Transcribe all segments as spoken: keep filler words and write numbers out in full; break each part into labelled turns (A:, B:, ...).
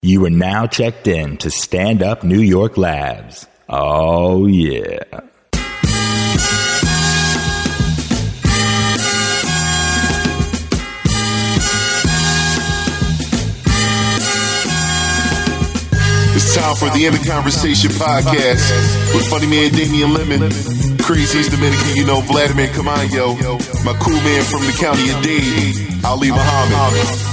A: You are now checked in to Stand Up New York Labs. Oh, yeah.
B: It's time for the End of Conversation podcast with funny man Damian Lemon, Crazy's Dominican, you know, Vladimir Camayo, my cool man from the county of Dade, Ali Muhammad.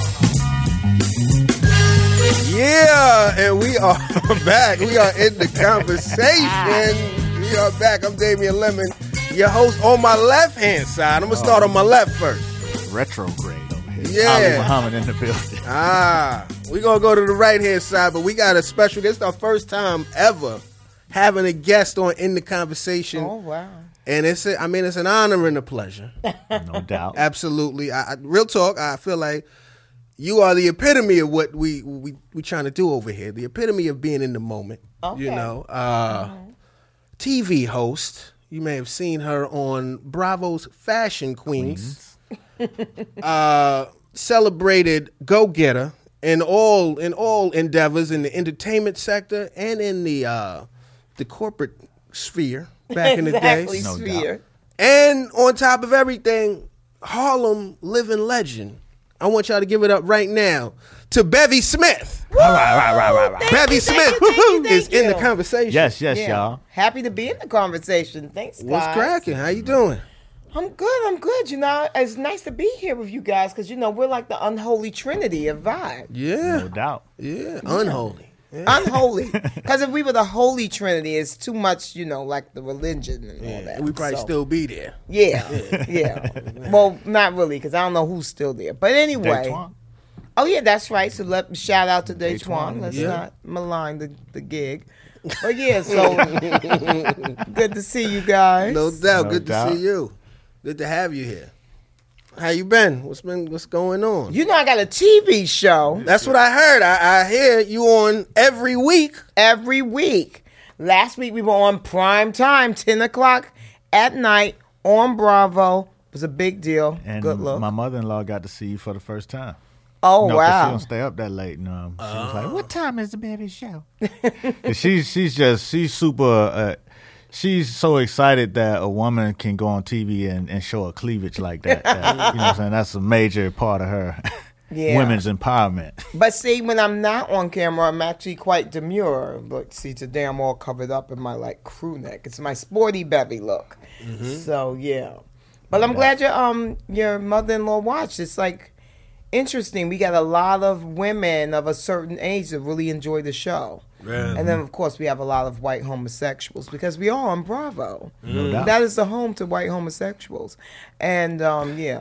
C: Yeah, and we are back. We are in the conversation. We are back. I'm Damian Lemon, your host on my left-hand side. I'm going to start on my left first.
D: Retrograde over here.
C: Yeah.
D: Ali Muhammad in the building.
C: Ah, we're going to go to the right-hand side, but we got a special. This is our first time ever having a guest on In the Conversation.
E: Oh, wow.
C: And it's, a, I mean, it's an honor and a pleasure.
D: No doubt.
C: Absolutely. I, I, real talk, I feel like you are the epitome of what we we we trying to do over here. The epitome of being in the moment.
E: Okay.
C: You know, uh, mm-hmm. T V host. You may have seen her on Bravo's Fashion Queens. uh, celebrated go-getter in all in all endeavors in the entertainment sector and in the uh, the corporate sphere back in the day.
E: Exactly,
D: No
E: sphere.
D: doubt.
C: And on top of everything, Harlem living legend. I want y'all to give it up right now to Bevy Smith.
D: All right, right, right, right, right.
C: Bevy
E: you,
C: Smith
E: thank you, thank you, thank
C: is in the
E: you.
C: conversation.
D: Yes, yes,
E: Yeah.
D: y'all.
E: Happy to be in the conversation. Thanks, guys.
C: What's cracking? How you doing?
E: I'm good. I'm good. You know, it's nice to be here with you guys because, you know, we're like the unholy trinity of vibe.
C: Yeah.
D: No doubt.
C: Yeah. Unholy. Yeah.
E: Unholy. Because if we were the holy trinity, it's too much, you know, like the religion and all
C: Yeah,
E: that.
C: we probably
E: So,
C: still be there.
E: Yeah. Yeah. Well, not really because I don't know who's still there. But anyway.
D: Daytwan.
E: Oh, yeah, that's right. So let shout out to Daytwan.
D: Daytwan,
E: Let's
C: yeah.
E: not malign the, the gig. But yeah, so good to see you guys.
C: No doubt.
D: No
C: Good
D: doubt.
C: to see you. Good to have you here. How you been? What's been what's going on?
E: You know I got a T V show
C: That's what I heard. I, I hear you on every week.
E: every week. Last week we were on prime time, ten o'clock at night on Bravo. It was a big deal.
D: And
E: Good look.
D: my mother-in-law got to see you for the first time.
E: Oh,
D: You know, 'cause she
E: wow.
D: don't stay up that late. And, um, she was like, "What time is the baby show?" And she's she's just she's super. Uh, she's so excited that a woman can go on T V and, and show a cleavage like that. that you know what I'm saying? That's a major part of her
E: Yeah.
D: women's empowerment.
E: But see, when I'm not on camera, I'm actually quite demure. But see, today I'm all covered up in my like crew neck. It's my sporty bevy look. So yeah. But I'm glad your um your mother-in-law watched. It's like interesting. We got a lot of women of a certain age that really enjoy the show. And then, of course, we have a lot of white homosexuals because we are on Bravo.
D: No doubt.
E: That is the home to white homosexuals. And, um, yeah.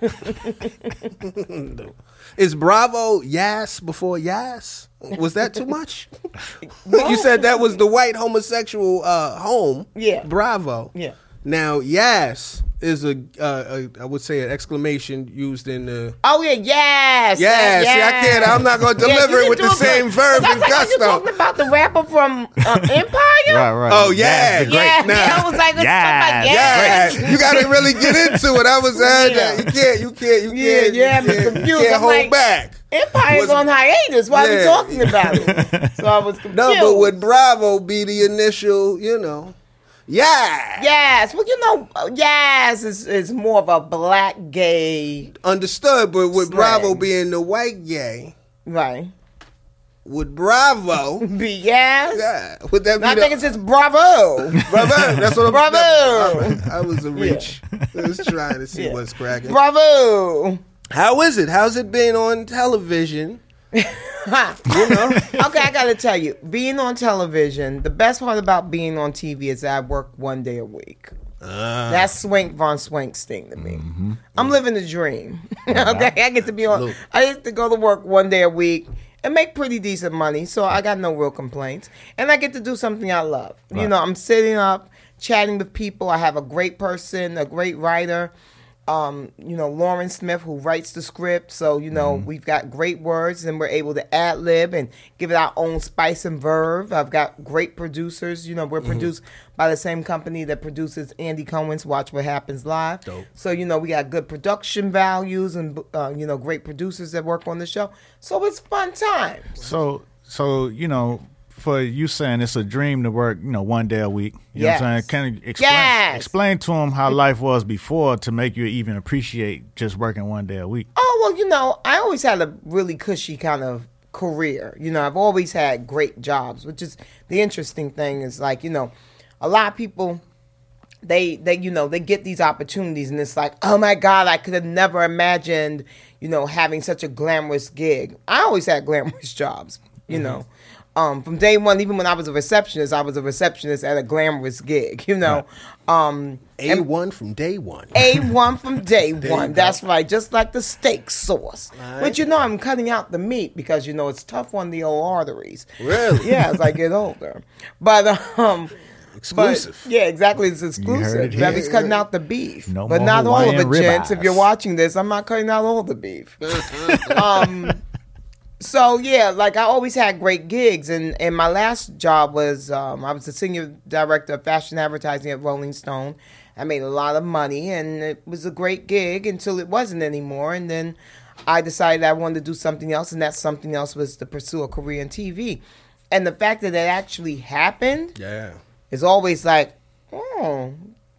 C: Is Bravo Yas before Yas? Was that too much? You said that was the white homosexual uh, home.
E: Yeah.
C: Bravo.
E: Yeah.
C: Now Yas is a, uh, a I would say an exclamation used in the.
E: Oh, yeah, yes.
C: Yes, see, I can't- I'm not gonna deliver
E: you
C: it with
E: can
C: the
E: do it
C: same
E: good.
C: verb
E: Was
C: and
E: that like you
C: gusto.
E: talking about the rapper from uh, Empire?
D: Right, right.
C: Oh, yeah.
D: That's the great-
E: Yeah,
C: Nah.
E: yeah, I was like, it's
D: Yes.
E: something like,
C: Yeah, you got to really get into it. I was uh,
E: Yeah.
C: you can't, you can't, you
E: Yeah,
C: can't,
E: yeah, I'm
C: you can't,
E: confused.
C: you can't
E: I'm
C: hold
E: like-
C: back.
E: Empire's
C: Was-
E: on hiatus. Why are we
C: Yeah.
E: talking about it? So I was confused.
C: No, but would Bravo be the initial? You know, yeah,
E: Yes, well, you know, uh, yes is, is more of a black gay,
C: understood. But with
E: Slang.
C: Bravo being the white gay,
E: right?
C: would Bravo?
E: Be yes.
C: Yeah, would that be?
E: I
C: the,
E: think it's just Bravo.
C: Bravo. That's what I'm.
E: Bravo.
C: that- I was a reach. I was trying to see
E: Yeah.
C: what's cracking.
E: Bravo.
C: How is it? How's it been on television?
E: Ha.
C: You know.
E: Okay, I gotta tell you, being on television, the best part about being on T V is I work one day a week.
C: Uh,
E: That's Swank von Swank's thing to me.
C: Mm-hmm.
E: I'm living the dream. Okay, I get to be on.
C: Salute.
E: I get to go to work one day a week and make pretty decent money, so I got no real complaints. And I get to do something I love. You
D: Right.
E: know, I'm sitting up, chatting with people. I have a great person, a great writer. um, you know, Lauren Smith, who writes the script. So, you know, mm-hmm. we've got great words and we're able to ad lib and give it our own spice and verve. I've got great producers. You know, we're mm-hmm. produced by the same company that produces Andy Cohen's Watch What Happens Live.
C: Dope.
E: So, you know, we got good production values and, uh, you know, great producers that work on the show. So it's fun times.
D: So, so you know, for you saying it's a dream to work, you know, one day a week. You
E: yes.
D: know what I'm saying? Can you explain,
E: yes.
D: explain to them how life was before to make you even appreciate just working one day a week?
E: Oh, well, you know, I always had a really cushy kind of career. You know, I've always had great jobs, which is the interesting thing is like, you know, a lot of people, they, they, you know, they get these opportunities and it's like, oh my God, I could have never imagined, you know, having such a glamorous gig. I always had glamorous jobs, you mm-hmm. know. Um, from day one, even when I was a receptionist, I was a receptionist at a glamorous gig, you know. Right. Um,
C: A one from day one.
E: A one from day one. That's right. Just like the steak sauce. Right. But, you know, I'm cutting out the meat because, you know, it's tough on the old arteries.
C: Really?
E: Yeah, as I get older. But, um...
C: Exclusive.
E: But, yeah, exactly. It's exclusive. Bevy's
C: yeah.
E: cutting out the beef.
D: No
E: but
D: more
E: not
D: Hawaiian
E: all of it, gents.
D: ribeyes.
E: If you're watching this, I'm not cutting out all the beef. um... So, yeah, like I always had great gigs. And, and my last job was um, I was the senior director of fashion advertising at Rolling Stone. I made a lot of money, and it was a great gig until it wasn't anymore. And then I decided I wanted to do something else, and that something else was to pursue a career in T V. And the fact that it actually happened
C: yeah.
E: is always like, oh,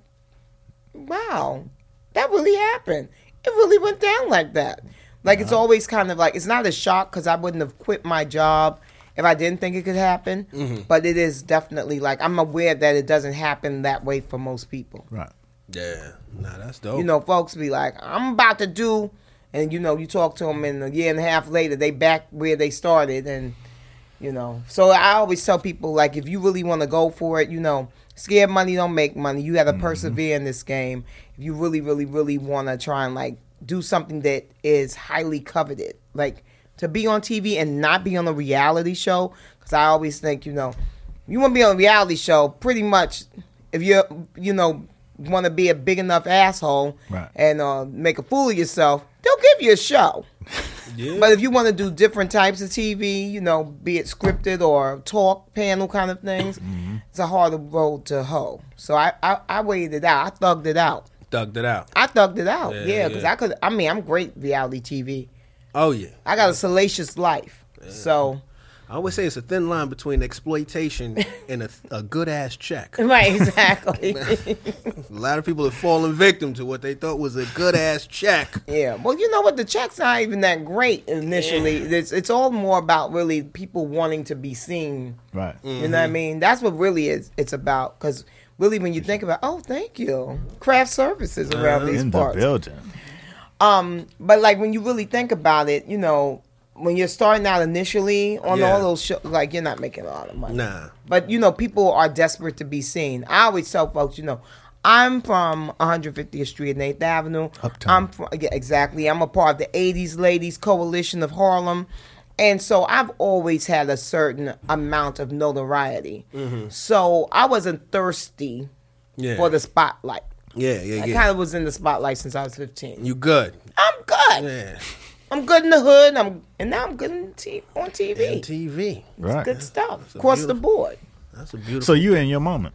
E: wow, that really happened. It really went down like that. Like, it's always kind of like, it's not a shock because I wouldn't have quit my job if I didn't think it could happen. Mm-hmm. But it is definitely like, I'm aware that it doesn't happen that way for most people.
D: Right.
C: Yeah. Nah, that's dope.
E: You know, folks be like, I'm about to do, and you know, you talk to them and a year and a half later, they back where they started. And, you know, so I always tell people, like, if you really want to go for it, you know, scared money don't make money. You got to mm-hmm. persevere in this game. If you really, really, really want to try and, like, do something that is highly coveted, like to be on T V and not be on a reality show. Because I always think, you know, you want to be on a reality show, pretty much if you're, you know, want to be a big enough asshole
D: right.
E: and uh, make a fool of yourself, they'll give you a show. Yeah. But if you want to do different types of T V, you know, be it scripted or talk panel kind of things, mm-hmm. it's a harder road to hoe. So I, I, I weighed it out. I thugged it out.
C: Thugged it out.
E: I thugged it out, yeah, because
C: yeah.
E: I could. I mean, I'm great reality T V.
C: Oh yeah,
E: I got a salacious life. Yeah. So
C: I always say it's a thin line between exploitation and a, a good ass check.
E: Right, exactly.
C: A lot of people have fallen victim to what they thought was a good ass check.
E: Yeah, well, you know what? The check's not even that great initially. Yeah. It's it's all more about really people wanting to be seen.
D: Right.
E: Mm-hmm. You know what I mean? That's what really is. It's about because. Really, when you think about, oh, thank you, craft services around uh, these
D: in
E: parts.
D: In the building.
E: Um, but like when you really think about it, you know, when you're starting out initially on
C: yeah.
E: all those shows, like you're not making a lot of money.
C: Nah.
E: But you know, people are desperate to be seen. I always tell folks, you know, I'm from one hundred fiftieth Street and eighth Avenue.
D: Uptown.
E: I'm from, yeah, exactly. I'm a part of the eighties Ladies Coalition of Harlem. And so I've always had a certain amount of notoriety. Mm-hmm. So I wasn't thirsty
C: yeah.
E: for the spotlight.
C: Yeah, yeah,
E: I
C: yeah.
E: kind of was in the spotlight since I was fifteen.
C: You good?
E: I'm good.
C: Yeah.
E: I'm good in the hood. I'm and now I'm good in t- on T V.
C: On T V.
D: Right.
E: It's good stuff
C: That's
E: across the board.
C: That's a beautiful.
D: So you in your moment.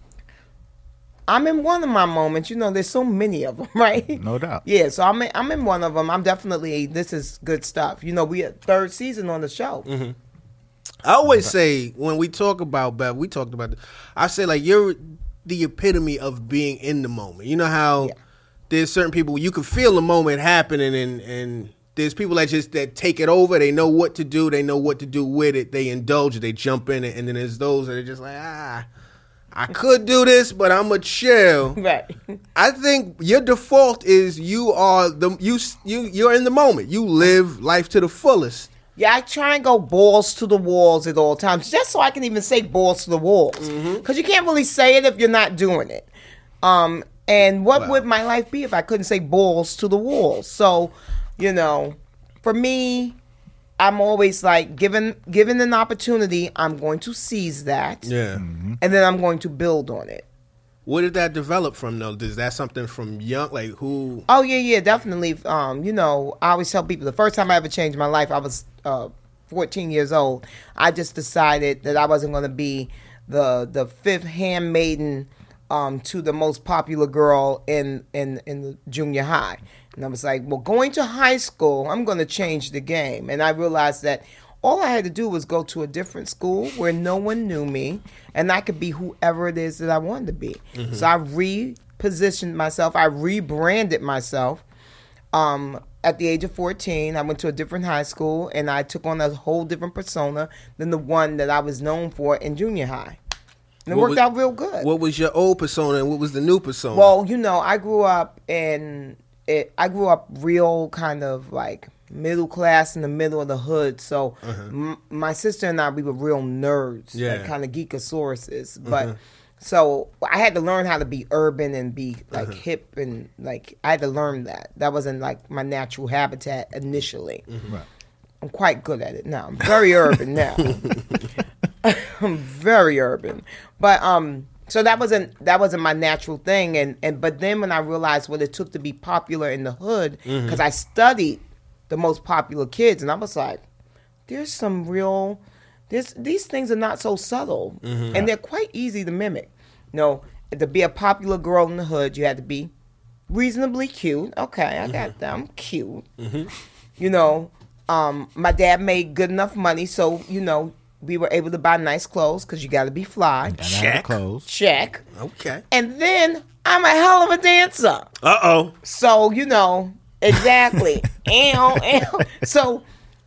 E: I'm in one of my moments. You know, there's so many of them, right?
D: No doubt.
E: Yeah, so I'm in, I'm in one of them. I'm definitely, this is good stuff. You know, we at third season on the show.
C: Mm-hmm. I always say, when we talk about Bev, we talked about it, I say, like, you're the epitome of being in the moment. You know how yeah. there's certain people, you can feel the moment happening, and, and there's people that just that take it over. They know what to do. They know what to do with it. They indulge it. They jump in it. And then there's those that are just like, ah, I could do this, but I'm a chill.
E: Right.
C: I think your default is you are the you you you're in the moment. You live life to the fullest.
E: Yeah, I try and go balls to the walls at all times, just so I can even say balls to the walls, because mm-hmm. you can't really say it if you're not doing it. Um, and what wow. would my life be if I couldn't say balls to the walls? So, you know, for me, I'm always like, given given an opportunity, I'm going to seize that.
C: Yeah.
E: Mm-hmm. And then I'm going to build on it.
C: Where did that develop from, though? Is that something from young, like who?
E: Oh yeah, yeah, definitely. Um, you know, I always tell people the first time I ever changed my life, I was uh, fourteen years old. I just decided that I wasn't going to be the the fifth handmaiden um, to the most popular girl in in in the junior high, and I was like, well, going to high school, I'm going to change the game, and I realized that. All I had to do was go to a different school where no one knew me, and I could be whoever it is that I wanted to be. Mm-hmm. So I repositioned myself. I rebranded myself. Um, at the age of fourteen, I went to a different high school, and I took on a whole different persona than the one that I was known for in junior high. And it
C: What
E: worked
C: was-
E: out real good.
C: What was your old persona and what was the new persona?
E: Well, you know, I grew up in it. I grew up real kind of like middle class in the middle of the hood. So m- my sister and I, we were real nerds,
C: Yeah.
E: like kind of geekosauruses. But so I had to learn how to be urban and be like hip and like I had to learn that. That wasn't like my natural habitat initially.
D: Right.
E: I'm quite good at it now. I'm very urban now. I'm very urban, but um, so that wasn't that wasn't my natural thing, and and but then when I realized what it took to be popular in the hood, because I studied the most popular kids, and I was like, there's some real, there's these things are not so subtle, and they're quite easy to mimic. You know, to be a popular girl in the hood, you had to be reasonably cute. Okay, I got that. I'm cute. You know, um, my dad made good enough money, so you know we were able to buy nice clothes because you got to be fly.
D: Gotta have the clothes.
E: Check.
C: okay.
E: And then I'm a hell of a dancer.
C: Uh oh.
E: So, you know, exactly. Ew, ew. So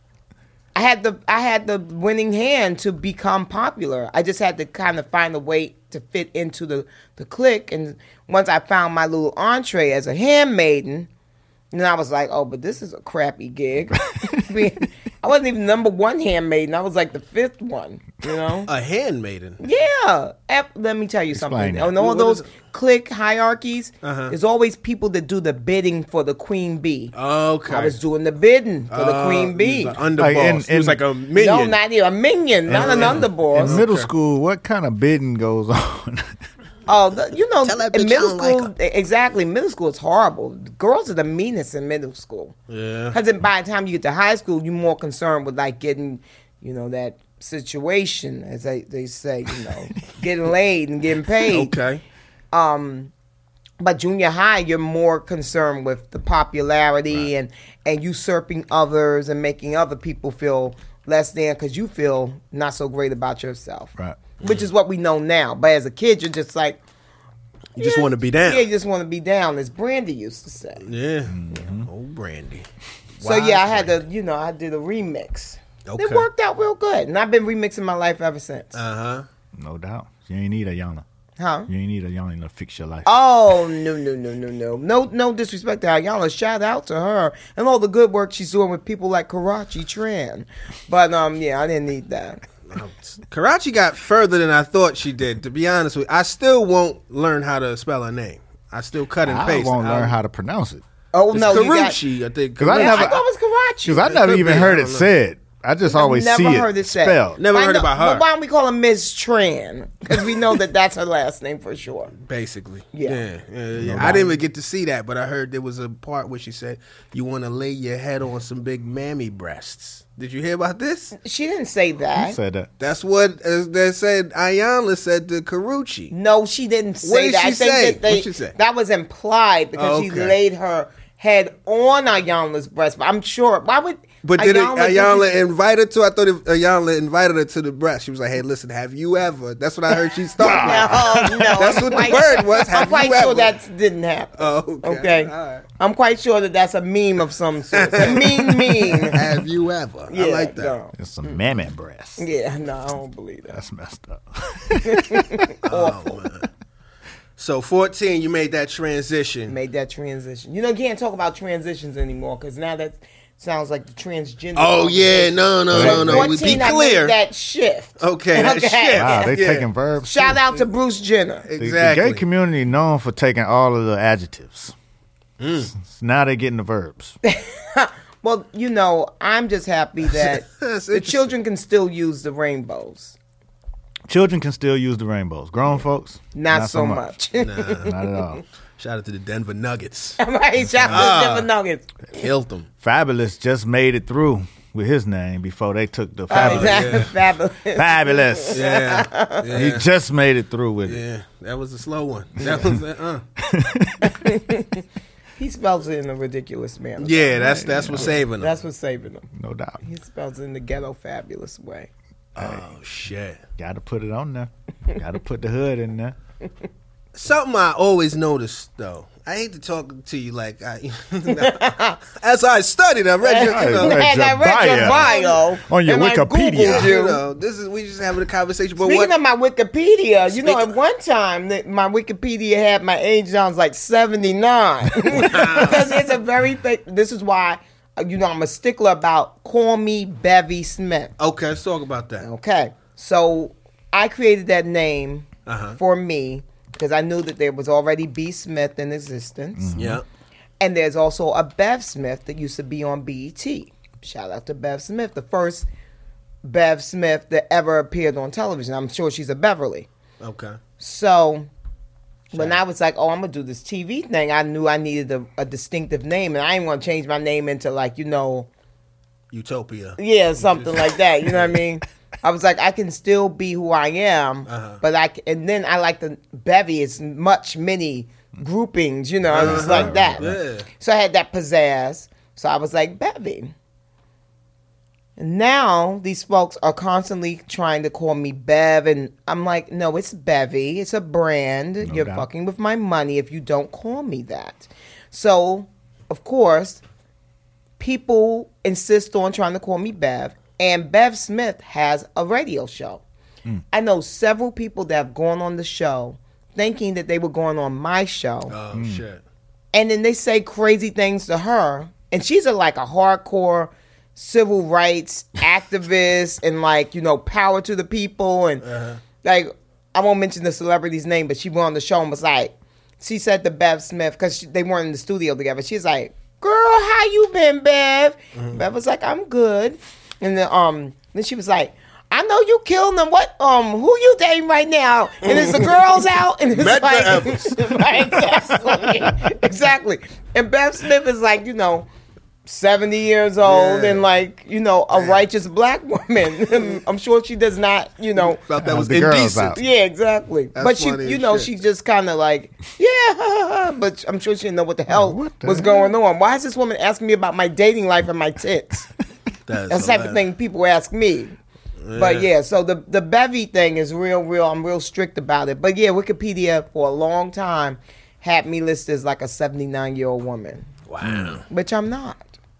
E: I had the I had the winning hand to become popular. I just had to kind of find a way to fit into the, the clique. And once I found my little entree as a handmaiden, then I was like, oh, but this is a crappy gig. I mean, I wasn't even number one handmaiden. I was like the fifth one, you know?
C: A handmaiden.
E: Yeah. Ep- Let me tell you
D: Explain
E: something.
D: that.
E: On all
C: What- what
E: those
C: is it?
E: clique hierarchies,
C: Uh-huh.
E: there's always people that do the bidding for the queen bee.
C: Okay.
E: I was doing the bidding for the
C: Uh,
E: queen
C: he
E: bee.
C: was an underboss.
D: Like in-
C: he was
D: in-
C: like a minion.
E: No, not even a minion, not an
D: In
E: underboss.
D: middle school, what kind of bidding goes on?
E: Oh, the, you know,
C: Tell that
E: in
C: bitch I
E: middle
C: don't like
E: school, exactly. Middle school is horrible. Girls are the meanest in middle school.
C: Yeah.
E: Because by the time you get to high school, you're more concerned with like getting, you know, that situation, as they, they say, you know, getting laid and getting paid.
C: Okay.
E: Um, but junior high, you're more concerned with the popularity and, and usurping others and making other people feel less than because you feel not so great about yourself.
D: Right.
E: Which is what we know now. But as a kid, you're just like,
C: You just want to be down.
E: yeah, you just want to be down, as Brandy used to say.
C: Yeah.
D: Mm-hmm.
C: Old Brandy.
E: So
C: Wise
E: yeah, I had
C: Brandy.
E: to, you know, I did a remix.
C: Okay.
E: It worked out real good, and I've been remixing my life ever since.
C: Uh huh.
D: No doubt. You ain't need a Yana.
E: huh?
D: You ain't need a Yana to fix your life.
E: Oh no no no no no no no disrespect to Ayala. Shout out to her and all the good work she's doing with people like Karachi Tran. But um yeah, I didn't need that.
C: Karachi got further than I thought she did. To be honest with you, I still won't learn how to spell her name. I still cut and
D: I
C: paste.
D: won't learn
C: I-
D: how to pronounce it.
E: Oh
C: It's
E: no, you got.
C: Karuchi, I think.
D: 'Cause I
E: Yeah,
D: never-
E: I thought it was Karachi.
D: Because I never
C: could
D: even
C: be,
D: heard
C: I
D: it
C: don't know.
D: said. I just always
E: never
D: see
E: heard
D: it
E: it said.
D: spelled.
C: Never
E: Why
C: heard
E: no-
C: about her.
E: But why don't we call her Miz Tran? Because we know that that's her last name for sure.
C: Basically.
E: Yeah.
C: Yeah. yeah, yeah. I didn't even get to see that, but I heard there was a part where she said, you want to lay your head on some big mammy breasts. Did you hear about this?
E: She didn't say
D: You
E: that.
D: said that.
C: That's what uh, they said. Ayanla said to Karuchi.
E: No, she didn't say
C: What did
E: that.
C: she
E: I think
C: say?
E: that they,
C: What'd she say?
E: that was implied because she
C: Okay.
E: laid her head on Ayanla's breast. But I'm sure. Why would?
C: But did it,
E: Ayanla
C: Ayanla
E: just-
C: invite her to? I thought if Ayanla invited her to the breast. She was like, "Hey, listen, have you ever?" That's what I heard she started.
E: No, no.
C: That's
E: I'm
C: what the
E: quite-
C: word was.
E: I'm
C: Have
E: quite
C: you
E: sure
C: ever?
E: that didn't happen.
C: Oh, okay.
E: Okay.
C: All right.
E: I'm quite sure that that's a meme of some sort. A mean meme.
C: Have you ever?
E: Yeah,
C: I like that.
E: no.
D: It's some mammy breasts.
E: Yeah, no, I don't believe that.
D: That's messed up.
C: Oh, man. So fourteen, you made that transition.
E: Made that transition. You know, you can't talk about transitions anymore because now that sounds like the transgender.
C: Oh yeah,
E: conversation.
C: no, no,
E: So
C: no, no. We be
E: fourteen, I made
C: clear.
E: that shift.
C: Okay, that shift.
D: Wow, they
C: Yeah.
D: taking verbs.
E: Shout
D: too.
E: out to Bruce Jenner.
D: The-
C: Exactly.
D: The gay community known for taking all of the adjectives. S- Now they're getting the verbs.
E: Well, you know, I'm just happy that
C: That's
E: the
C: interesting.
E: children can still use the rainbows.
D: Children can still use the rainbows. Grown folks,
E: Not,
D: not
E: so
D: so
E: much.
C: Nah.
D: not at all.
C: Shout out to the Denver Nuggets.
E: Right, shout out to Denver Nuggets.
C: Killed them.
D: Fabulous just made it through with his name before they took the
E: Oh,
D: Fabulous.
E: exactly. Fabulous.
D: Fabulous.
C: Yeah. yeah.
D: He just made it through with it.
C: Yeah, that was a slow one. That was uh.
E: He spells it in a ridiculous manner.
C: Yeah, that's that's what's saving them.
E: That's what's saving him.
D: No doubt.
E: He spells it in the ghetto fabulous way.
C: Oh shit.
D: Got to put it on there. Got to put the hood in there.
C: Something I always noticed though. I hate to talk to you like I, as I studied, I read your, you know,
D: Read
E: And
D: your
E: I read your
D: bio.
E: bio
D: On your
E: and I
D: Wikipedia.
E: Googled
C: you
E: you.
C: know, this is we just having a conversation. But
E: Speaking
C: what?
E: of my Wikipedia, you know,
C: Speak-
E: at one time that my Wikipedia had my age down like seventy-nine because it's a very fake. This is why, uh, you know, I'm a stickler about call me Bevy Smith.
C: Okay, let's talk about that.
E: Okay, so I created that name
C: Uh-huh.
E: for me because I knew that there was already B Smith in existence,
C: Yeah.
E: and there's also a Bev Smith that used to be on B E T. Shout out to Bev Smith, the first Bev Smith that ever appeared on television. I'm sure she's a Beverly.
C: Okay.
E: So when I was like, oh, I'm going to do this T V thing, I knew I needed a, a distinctive name. And I ain't going to change my name into like, you know,
C: Utopia.
E: yeah, something like that. You know what I mean? I was like, I can still be who I am.
C: Uh-huh.
E: But I, c- and then I like the Bevy. It's much, many groupings, you know, it's like that.
C: Yeah.
E: So I had that pizzazz. So I was like, Bevy. And now these folks are constantly trying to call me Bev, and I'm like, no, it's Bevy. It's a brand. You're
D: doubt.
E: fucking with my money if you don't call me that. So, of course, people insist on trying to call me Bev, and Bev Smith has a radio show. I know several people that have gone on the show thinking that they were going on my show.
C: Oh shit.
E: And then they say crazy things to her. And she's a, like a hardcore civil rights activist and like, you know, power to the people. And like, I won't mention the celebrity's name, but she went on the show and was like, she said to Bev Smith, because they weren't in the studio together. She's like, girl, how you been, Bev? Bev was like, I'm good. And then, um, then she was like, I know you killing them. What, um, who you dating right now? And it's the girls out. And it's
C: Medgar
E: like,
C: Evers.
E: right, exactly. exactly. And Bev Smith is like, you know, seventy years old
C: Yeah.
E: and like, you know, a righteous black woman. I'm sure she does not, you know.
C: Felt that
D: Uh,
C: was
D: the girls
C: indecent.
D: out.
E: Yeah, exactly.
C: That's
E: but she,
C: funny
E: you
C: as
E: know,
C: shit.
E: she just kind of like, yeah, but I'm sure she didn't know what the hell
D: what the
E: was
D: hell?
E: going on. Why is this woman asking me about my dating life and my tits?
C: That's
E: That's the type of
C: hilarious.
E: thing people ask me. But yeah, so the the Bevy thing is real, real. I'm real strict about it. But yeah, Wikipedia for a long time had me listed as like a seventy-nine year old woman,
C: Wow.
E: which I'm not.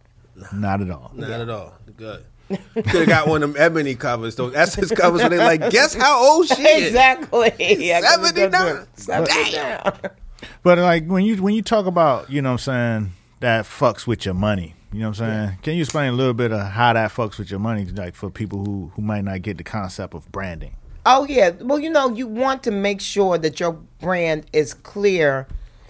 D: Not at all.
C: Not at all. Good. Could have got one of them ebony covers. Those Essence covers where they like, guess how old she is.
E: Exactly. Yeah, 'cause it
C: seventy-nine.
E: doesn't- seventy-nine.
D: But like when you when you talk about, you know what I'm saying, that fucks with your money. You know what I'm saying? Can you explain a little bit of how that fucks with your money, like for people who, who might not get the concept of branding?
E: Oh yeah. Well, you know, you want to make sure that your brand is clear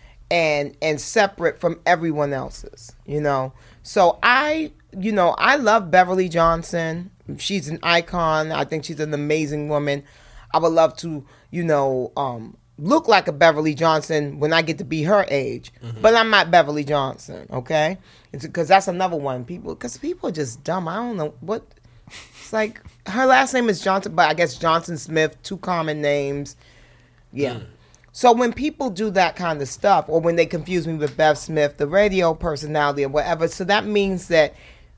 E: and and separate from everyone else's, you know. So I, you know, I love Beverly Johnson. She's an icon. I think she's an amazing woman. I would love to, you know, um, look like a Beverly Johnson when I get to be her age. But I'm not Beverly Johnson, okay? It's because that's another one. People, because people are just dumb. I don't know what. It's like her last name is Johnson, but I guess Johnson Smith, two common names. Yeah. So when people do that kind of stuff, or when they confuse me with Bev Smith, the radio personality or whatever, so that means that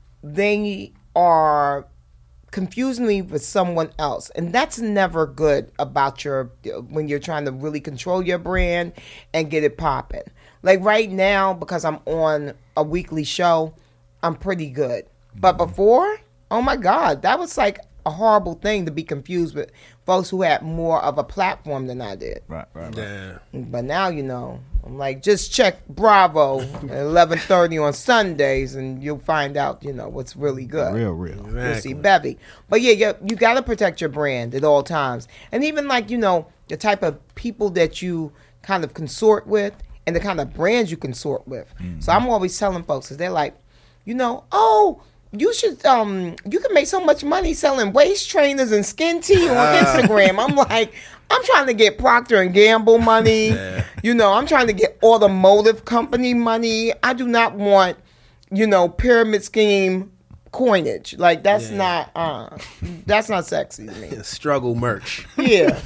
E: they are confusing me with someone else. And that's never good about your, when you're trying to really control your brand and get it popping. Like right now, because I'm on a weekly show, I'm pretty good. But before, oh my God, that was like a horrible thing to be confused with folks who had more of a platform than I did.
D: Right, right, right.
C: Yeah.
E: But now, you know, I'm like, just check Bravo at eleven thirty on Sundays and you'll find out, you know, what's really good.
D: Real, real.
E: You'll see
C: Exactly.
E: Bevy. But yeah, you, you got to protect your brand at all times. And even like, you know, the type of people that you kind of consort with and the kind of brands you consort with. So I'm always telling folks, because they're like, you know, oh, you should um you can make so much money selling waist trainers and skin tea on
C: Uh.
E: Instagram. I'm like, I'm trying to get Procter and Gamble money.
C: Yeah.
E: You know, I'm trying to get automotive company money. I do not want, you know, pyramid scheme coinage. Like that's
C: Yeah.
E: not uh that's not sexy to me.
C: Struggle merch.
E: Yeah.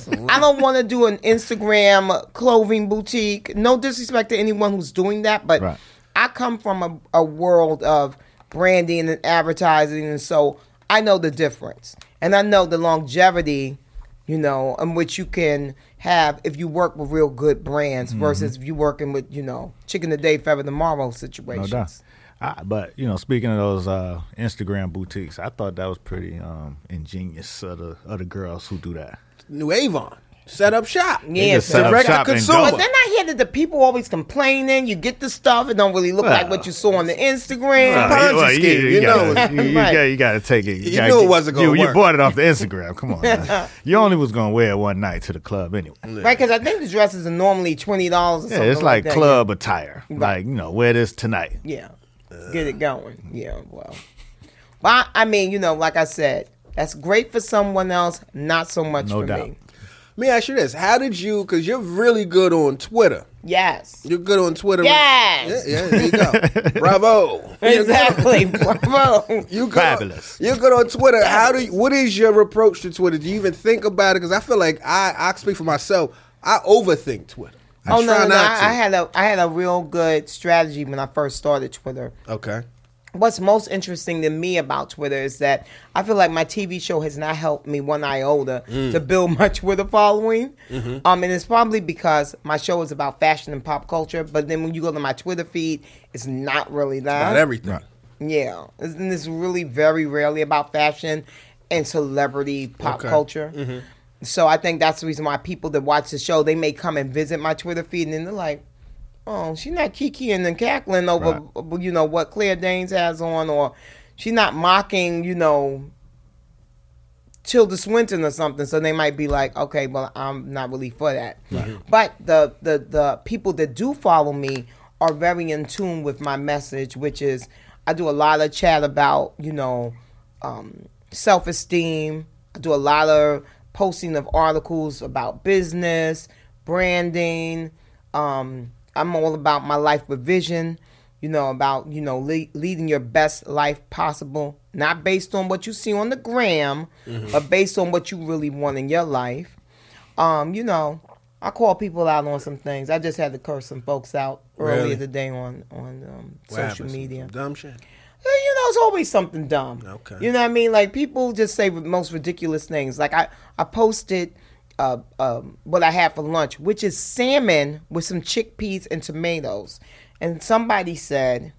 E: I don't want to do an Instagram clothing boutique. No disrespect to anyone who's doing that, but
D: Right.
E: I come from a, a world of branding and advertising, and so I know the difference. And I know the longevity, you know, in which you can have if you work with real good brands versus if you're working with, you know, chicken today, feather tomorrow
D: No
E: situations.
D: doubt. I, but you know, speaking of those uh, Instagram boutiques, I thought that was pretty um, ingenious of the of the girls who do that.
C: New Avon. Set up shop.
E: Yeah,
D: just set up
C: direct to
D: shop and
C: consumer.
D: go.
E: But then I hear that the people always complaining. You get the stuff, it don't really look like what you saw on the Instagram.
C: Well, Ponzi scheme, you know
D: gotta,
C: it.
D: you, you,
E: Right.
D: gotta, you gotta take it.
C: You
D: gotta
C: knew it
D: get-
C: wasn't gonna
D: you, You
C: work.
D: bought it off the Instagram. Come on, man. You only was gonna wear it one night to the club anyway.
E: Right, because I think the dresses are normally twenty dollars or
D: Yeah,
E: something
D: it's like
E: that.
D: club attire. Like you know, wear this tonight.
E: Yeah. Get it going. Yeah, well. But I, I mean, you know, like I said, that's great for someone else, not so much
D: No
E: for
D: doubt.
E: me.
C: Let me ask you this: how did you? Because you're really good on Twitter.
E: Yes.
C: You're good on Twitter.
E: Yes.
C: Yeah, yeah, there you go. Bravo.
E: Exactly. Bravo.
C: You good
D: Fabulous.
C: On, you're good on Twitter. How do you, what is your approach to Twitter? Do you even think about it? Because I feel like I, I speak for myself. I overthink Twitter. I
E: Oh no,
C: try
E: no, no.
C: not
E: I,
C: to.
E: I had a I had a real good strategy when I first started Twitter.
C: Okay.
E: What's most interesting to me about Twitter is that I feel like my T V show has not helped me one iota
C: Mm.
E: to build my Twitter following.
C: Mm-hmm.
E: Um, and it's probably because my show is about fashion and pop culture, but then when you go to my Twitter feed, it's not really that.
C: Not everything.
D: Right.
E: Yeah, it's, and it's really very rarely about fashion and celebrity pop
C: Okay.
E: culture.
C: Mm-hmm.
E: So I think that's the reason why people that watch the show, they may come and visit my Twitter feed, and then they're like, "Oh, she's not kikiing and cackling over, you know, what Claire Danes has on, or she's not mocking, you know, Tilda Swinton or something." So they might be like, "Okay, well, I'm not really for that." But the the the people that do follow me are very in tune with my message, which is I do a lot of chat about, you know, um, self-esteem. I do a lot of posting of articles about business, branding. Um, I'm all about my life with vision, you know, about, you know, le- leading your best life possible, not based on what you see on the gram, but based on what you really want in your life. Um, you know, I call people out on some things. I just had to curse some folks out earlier
C: Really?
E: today on, on um,
C: What
E: social
C: happened? Some-
E: media.
C: some dumb shit.
E: Yeah, you know, it's always something dumb.
C: Okay.
E: You know what I mean? Like, people just say the most ridiculous things. Like, I, I posted uh, um, what I had for lunch, which is salmon with some chickpeas and tomatoes. And somebody said,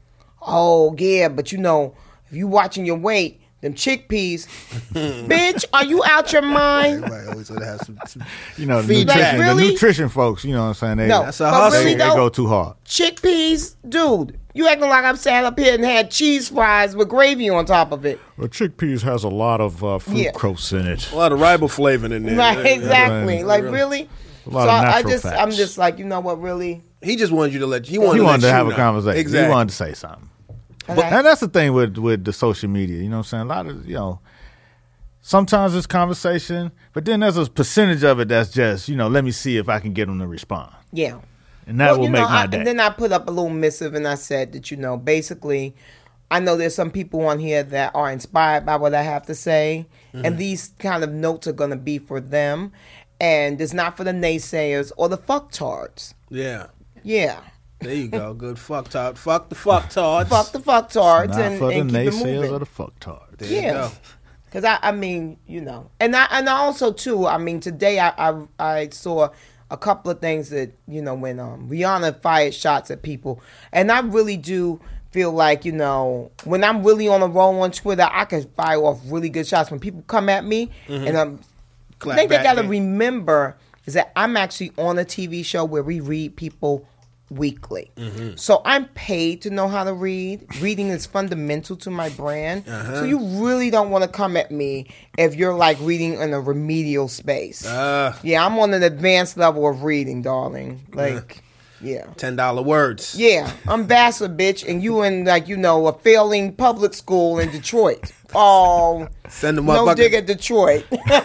E: "Oh, yeah, but you know, if you watching your weight, them chickpeas, bitch, are you out your mind?"
C: Everybody always gonna have some, some
D: You know, the
C: Feedback.
D: nutrition,
E: Like, really?
D: the nutrition folks. You know what I'm saying? They,
E: No,
C: That's a
E: but
C: hustle.
E: really
D: they, they
E: though,
D: go too hard.
E: chickpeas, dude, you acting like I'm sat up here and had cheese fries with gravy on top of it.
D: Well, chickpeas has a lot of uh,
E: Yeah.
D: fructose in it.
C: a lot of riboflavin in there.
E: Right,
C: Yeah, yeah.
E: exactly.
D: right.
E: Like,
C: Really.
E: really?
D: A lot
E: so
D: of
E: I, I
D: natural
E: just,
D: fats.
E: I'm just like, you know what, really?
C: He just wanted you to let. He wanted,
D: He
C: to,
D: wanted
C: let
D: to have
C: you
D: a
C: know.
D: conversation.
C: Exactly.
D: He wanted to say something.
E: Okay.
D: And that's the thing with, with the social media. You know what I'm saying? A lot of, you know, sometimes it's conversation, but then there's a percentage of it that's just, you know, let me see if I can get them to respond.
E: Yeah.
D: And that
E: Well,
D: will
E: you
D: make
E: know,
D: my
E: I,
D: day.
E: And then I put up a little missive and I said that, you know, basically, I know there's some people on here that are inspired by what I have to say.
C: Mm-hmm.
E: And these kind of notes are going to be for them. And it's not for the naysayers or the fucktards.
C: Yeah.
E: Yeah.
C: There you go. Good fuck tard. Fuck the fuck tards.
E: Fuck the fucktards
D: Not
E: and,
D: for the
E: and keep it
D: naysayers
E: moving.
D: or the fucktards.
C: There you
E: Yeah.
C: go.
E: Because I, I mean, you know, and I and I also too. I mean, today I, I I saw a couple of things that, you know, when um, Rihanna fired shots at people, and I really do feel like, you know, when I'm really on a roll on Twitter, I can fire off really good shots. When people come at me, and I'm,
C: Clap
E: I think they
C: back,
E: got to
C: man.
E: remember is that I'm actually on a T V show where we read people weekly.
C: Mm-hmm.
E: So I'm paid to know how to read. Reading is fundamental to my brand.
C: Uh-huh.
E: So you really don't want to come at me if you're like reading in a remedial space.
C: Uh,
E: yeah, I'm on an advanced level of reading, darling. Like, Yeah.
C: ten dollar words.
E: Yeah, I'm Vassar, bitch, and you in, like, you know, a failing public school in Detroit. Oh,
C: Send them
E: no
C: motherfuckers.
E: dig at Detroit.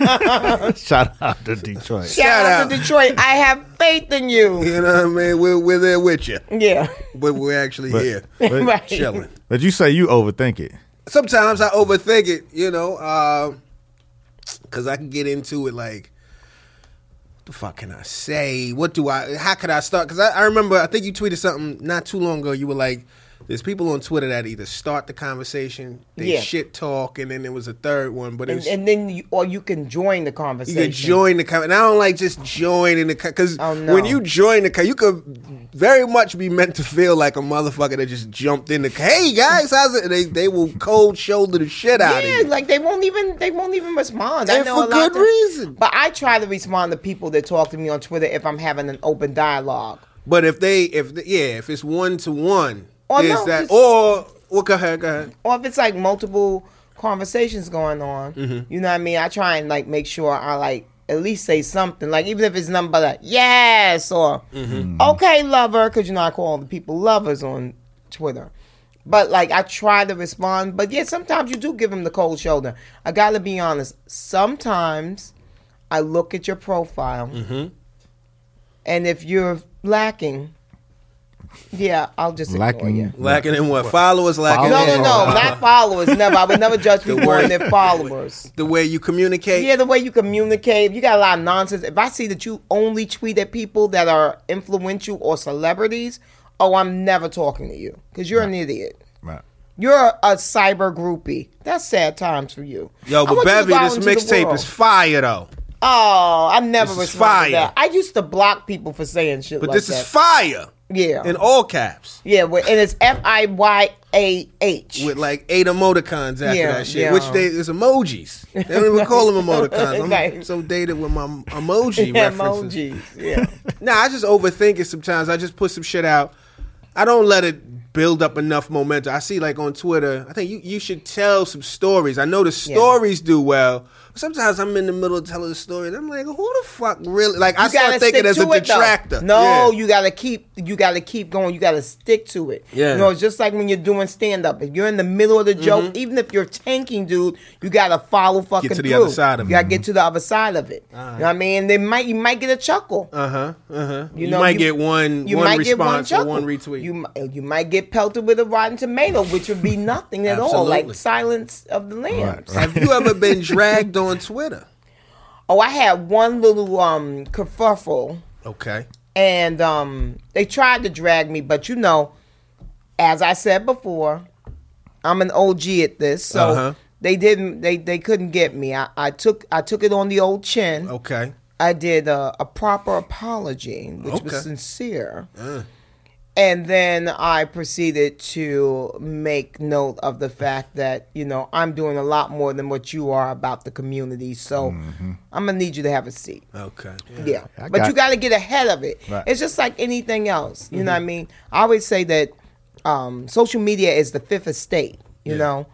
D: Shout out to Detroit.
E: Shout,
C: Shout
E: out,
C: out.
E: to Detroit. I have faith in you.
C: You know what I mean? We're, we're there with you.
E: Yeah.
C: But we're actually
D: But-
C: here.
D: But,
E: Right.
C: Chilling.
D: but you say you overthink it.
C: Sometimes I overthink it, you know, because I can get into it like, what the fuck can I say? What do I, how could I start? Because I, I remember, I think you tweeted something not too long ago. You were like, there's people on Twitter that either start the conversation, they
E: Yeah.
C: shit talk, and then there was a third one. But it
E: And,
C: was,
E: and then, you, or you can join the
C: you
E: conversation.
C: can join the con- and I don't like just joining the because
E: Oh, no.
C: when you join the con- you could very much be meant to feel like a motherfucker that just jumped in the con- hey guys, how's it? They they will cold shoulder the shit out
E: Yeah,
C: of you.
E: like they won't even they won't even respond. I
C: And
E: know
C: for
E: a lot
C: good
E: of-
C: reason.
E: But I try to respond to people that talk to me on Twitter if I'm having an open dialogue.
C: But if they if the, yeah if it's one to one,
E: Or
C: is
E: no,
C: that
E: just-
C: or well go ahead go ahead.
E: Or if it's like multiple conversations going on,
C: Mm-hmm.
E: you know what I mean? I try and like make sure I like at least say something. Like even if it's nothing but like yes or
C: Mm-hmm.
E: okay, lover, because you know I call all the people lovers on Twitter. But like I try to respond. But yeah, sometimes you do give them the cold shoulder. I gotta be honest. Sometimes I look at your profile,
C: Mm-hmm.
E: and if you're lacking, yeah, I'll just ignore
D: Lacking-
E: you.
C: Lacking in what? Followers lacking
E: No,
C: in
E: no, no,
C: uh,
E: not followers. Never. I would never judge people
C: way-
E: on their followers.
C: the way you communicate.
E: Yeah, the way you communicate. If you got a lot of nonsense. If I see that you only tweet at people that are influential or celebrities, oh, I'm never talking to you because you're an idiot.
D: Right.
E: You're a, a cyber groupie. That's sad times for you.
C: Yo,
E: I
C: but
E: want you to
C: Bevy,
E: go out
C: this
E: into the
C: mixtape
E: world.
C: is fire though.
E: Oh, I never
C: This is
E: responded
C: fire.
E: to that. I used to block people for saying shit
C: But
E: like
C: this
E: that.
C: is fire.
E: Yeah.
C: In all caps.
E: Yeah, well, and it's F I Y A H.
C: With like eight emoticons after
E: Yeah,
C: that shit,
E: yeah.
C: which they is emojis. They don't even call them emoticons. I'm
E: Right.
C: so dated with my emoji references.
E: Emojis. Yeah.
C: Nah, I just overthink it sometimes. I just put some shit out. I don't let it build up enough momentum. I see like on Twitter, I think you, you should tell some stories. I know the stories do well. But sometimes I'm in the middle of telling a story and I'm like, who the fuck really? Like I
E: You gotta
C: start thinking
E: stick
C: as a
E: to it, though.
C: detractor.
E: No,
C: Yeah.
E: you gotta keep you gotta keep going. You gotta stick to it.
C: Yeah.
E: You know, it's just like when you're doing stand up. If you're in the middle of the joke, even if you're tanking, dude, you gotta follow fucking
C: to the
E: through.
C: other side of
E: you
C: it.
E: gotta get to the other side of it. You know what I mean? They might you might get a chuckle.
C: Uh huh. Uh huh. You,
E: You know,
C: might
E: you-
C: get one
E: You
C: one
E: might get one
C: response or
E: chuckle.
C: one retweet.
E: You mi- you might get pelted with a rotten tomato, which would be nothing at all,
C: Absolutely.
E: like Silence of the Lambs.
C: Have you ever been dragged on Twitter?
E: Oh, I had one little um kerfuffle.
C: Okay.
E: And um, they tried to drag me, but you know, as I said before, I'm an O G at this, so
C: Uh-huh.
E: they didn't, they they couldn't get me. I, I took I took it on the old chin.
C: Okay.
E: I did a, a proper apology, which
C: Okay.
E: was sincere,
C: Uh.
E: and then I proceeded to make note of the fact that you know I'm doing a lot more than what you are about the community. So I'm gonna need you to have a seat.
C: Okay.
E: Yeah,
D: I
E: but
D: got-
E: you got to get ahead of it.
D: Right.
E: It's just like anything else. You know what I mean? I always say that um, social media is the fifth estate. You
C: Yeah.
E: know,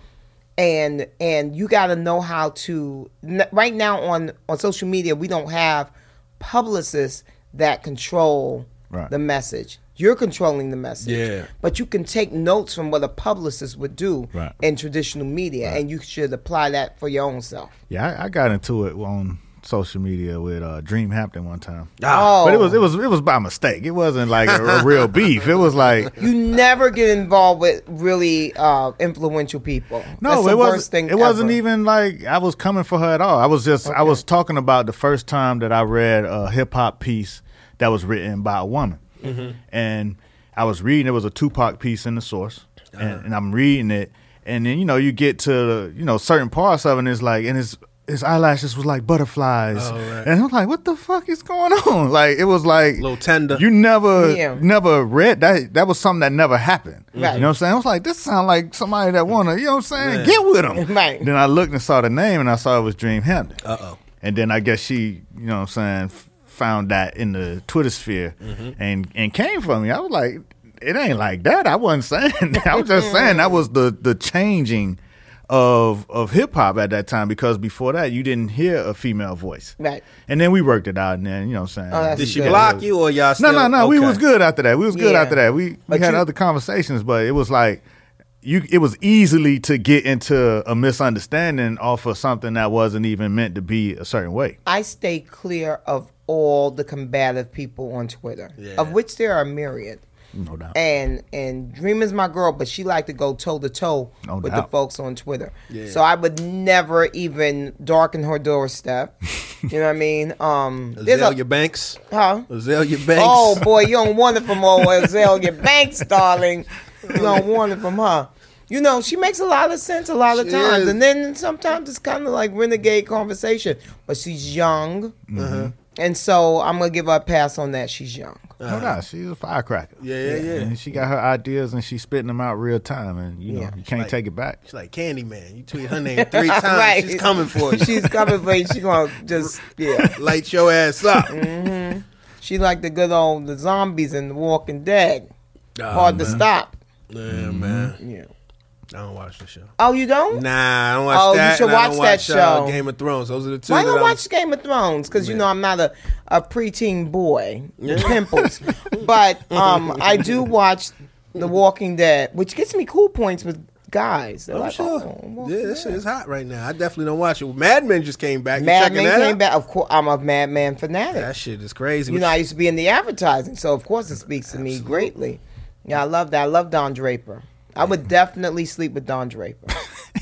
E: and and you got to know how to. n- Right now on on social media, we don't have publicists that control
D: Right.
E: the message. You're controlling the message.
C: Yeah.
E: But you can take notes from what a publicist would do
D: Right.
E: in traditional media, and you should apply that for your own self.
D: Yeah, I, I got into it on social media with uh, Dream Hampton one time.
E: Oh.
D: But it was it was it was by mistake. It wasn't like a, a real beef. It was like
E: You never get involved with really uh, influential people.
D: no,
E: That's the
D: it
E: worst
D: wasn't.
E: thing
D: It wasn't
E: ever.
D: even like I was coming for her at all. I was just I was talking about the first time that I read a hip hop piece that was written by a woman, and I was reading. It was a Tupac piece in the source, and, and I'm reading it, and then you know you get to you know certain parts of it, and it's like and his his eyelashes was like butterflies,
C: Oh, right.
D: and I'm like, what the fuck is going on? Like it was like
C: Little tender.
D: You never
E: Yeah.
D: never read that. That was something that never happened.
E: Right.
D: You know what I'm saying? I was like, this sound like somebody that wanna, you know what I'm saying?
C: Yeah.
D: Get with him.
E: Right.
D: Then I looked and saw the name, and I saw it was Dream Hampton.
C: Uh oh.
D: And then I guess she, you know what I'm saying, f- found that in the Twitter sphere and and came for me. I was like, it ain't like that. I wasn't saying that. I was just saying that was the the changing of of hip hop at that time, because before that you didn't hear a female voice.
E: Right.
D: And then we worked it out, and then you know what I'm saying.
E: Oh, that's
C: Did she
E: good.
C: block you or y'all still?
D: No, no, no. We
C: okay.
D: was good after that. We was good
E: Yeah.
D: after that. We we
E: But
D: had
E: you-
D: other conversations, but it was like you. It was easily to get into a misunderstanding off of something that wasn't even meant to be a certain way.
E: I stay clear of all the combative people on Twitter,
C: Yeah.
E: of which there are a myriad.
D: No doubt.
E: And and Dream is my girl, but she liked to go toe to toe
D: No
E: with
D: doubt.
E: the folks on Twitter.
C: Yeah.
E: So I would never even darken her doorstep. You know what I mean? Um, there's a-
C: Azalea Banks.
E: huh?
C: Azalea Banks.
E: Oh boy, you don't want it from old Azalea Banks, darling. You don't want it from her. You know, she makes a lot of sense a lot of
C: She
E: times,
C: is.
E: and then sometimes it's kind of like renegade conversation. But she's young,
C: Uh-huh.
E: and so I'm gonna give her a pass on that. She's young.
D: No doubt. She's a firecracker.
C: Yeah, yeah, yeah.
D: And she got her ideas, and she's spitting them out real time, and you know
E: Yeah.
D: you can't
C: Like-
D: take it back.
C: She's like Candyman. You tweet her name three times,
E: Right.
C: she's coming for you.
E: She's coming for you. She's gonna just yeah.
C: Light your ass up.
E: She like the good old the zombies and the Walking Dead.
C: Oh,
E: Hard to stop.
C: Yeah, man.
E: Yeah.
C: I don't watch the show.
E: Oh, you don't?
C: Nah, I don't watch
E: Oh, you
C: that.
E: should
C: and I
E: watch
C: don't
E: that
C: watch, uh,
E: show.
C: Game of Thrones. Those are the two.
E: Why
C: that
E: don't
C: I'm-
E: watch Game of Thrones? Because you
C: Yeah.
E: know I'm not a, a preteen boy with pimples, but um, I do watch The Walking Dead, which gets me cool points with guys. They're
C: I'm
E: like,
C: sure.
E: oh, Walking
C: Yeah, this shit
E: Dead.
C: is hot right now. I definitely don't watch it. Mad Men just came back. You
E: Mad
C: checking
E: Men
C: that
E: came
C: out?
E: back. Of course, I'm a Mad Men fanatic.
C: That shit is crazy.
E: You know, I used to be in the advertising, so of course it speaks to me greatly. Yeah, I love that. I love Don Draper. I would definitely sleep with Don Draper.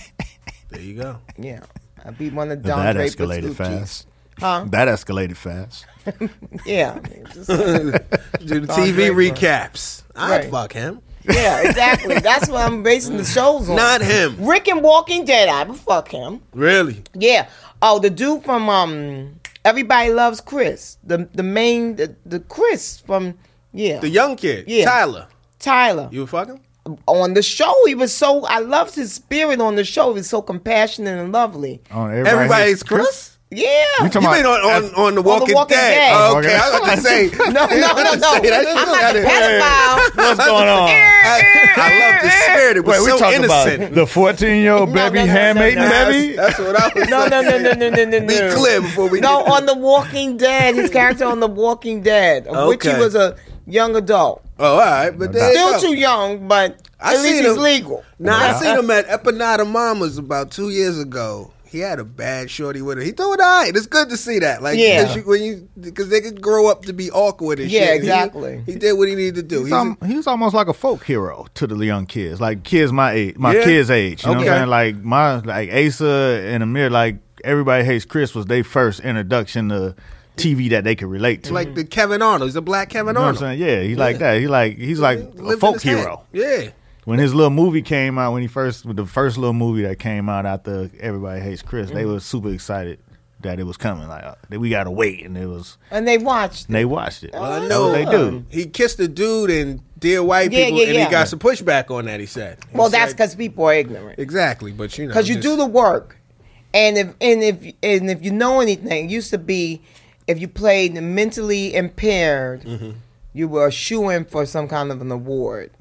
C: there you go.
E: Yeah, I'd be one of Don
D: That
E: Draper's
D: escalated
E: Gucci's.
D: fast.
E: Huh?
D: That escalated fast.
E: Yeah. I mean, just-
C: Do the
E: Don
C: T V
E: Draper.
C: recaps. I'd
E: Right.
C: fuck him.
E: yeah, exactly. That's what I'm basing the shows on.
C: Not him.
E: Rick and Walking Dead. I would fuck him.
C: Really?
E: Yeah. Oh, the dude from um, Everybody Loves Chris. The the main the, the Chris from yeah
C: The young kid.
E: Yeah.
C: Tyler.
E: Tyler.
C: You would fuck him?
E: On the show, he was so. I loved his spirit on the show. He was so compassionate and lovely.
D: On everybody
C: Everybody's Chris?
E: Yeah.
D: You talking
C: You
D: about
C: mean on, on, on The Walking,
E: Walking
C: Dead?
E: Dead.
C: Oh, okay, I was about to say.
E: no, no, no, no. I'm not a pedophile.
D: What's going on?
C: I, I love the spirit. It was
D: Wait, we
C: so
D: talking
C: innocent.
D: about the fourteen-year-old
E: No,
D: baby
E: no, no,
D: handmaiden
E: no, no.
D: baby?
C: That's, that's what I was
E: No, no, no, no, no, no, no.
C: Be
E: no.
C: clear before we
E: No,
C: get
E: on The Walking Dead, his character on The Walking Dead, of which he
C: Okay.
E: was a young adult.
C: Oh, all right. But there you
E: Still
C: go.
E: too young, but
C: I
E: at least
C: seen
E: he's
C: him-
E: legal.
C: Now, I seen him at Empanada Mama's about two years ago. He had a bad shorty with her. He threw it all right. It's good to see that. Like,
E: Yeah.
C: because you, when you, because they could grow up to be awkward and
E: Yeah,
C: shit. And
E: exactly.
C: He, he did what he needed to do.
D: He's,
C: He's a-
D: al- he was almost like a folk hero to the young kids, like kids my age, my
C: Yeah.
D: kids' age. You know what
C: Okay.
D: I'm saying? Like my, like Asa and Amir, like Everybody Hates Chris was their first introduction to T V that they could relate to.
C: like the Kevin Arnold. He's a black Kevin
D: you know what I'm
C: Arnold.
D: saying? Yeah, he's like that. He like he's like
C: Lived
D: a
C: in
D: folk
C: his head.
D: hero.
C: Yeah.
D: When his little movie came out, when he first the first little movie that came out after Everybody Hates Chris, they
E: Mm-hmm.
D: were super excited that it was coming. Like uh, that we gotta wait, and it was.
E: And they watched.
D: And they watched it.
C: Well, I
E: Oh,
C: know
D: what they do.
C: He kissed a dude in Dear White
E: Yeah,
C: People,
E: yeah,
C: and
E: yeah.
C: he got some pushback on that. He said. He
E: Well, that's
C: said-
E: because people are ignorant.
C: exactly. But you know,
E: Because you
C: just-
E: do the work, and if and if and if you know anything, it used to be if you played mentally impaired,
C: Mm-hmm.
E: you were a shoo-in for some kind of an award.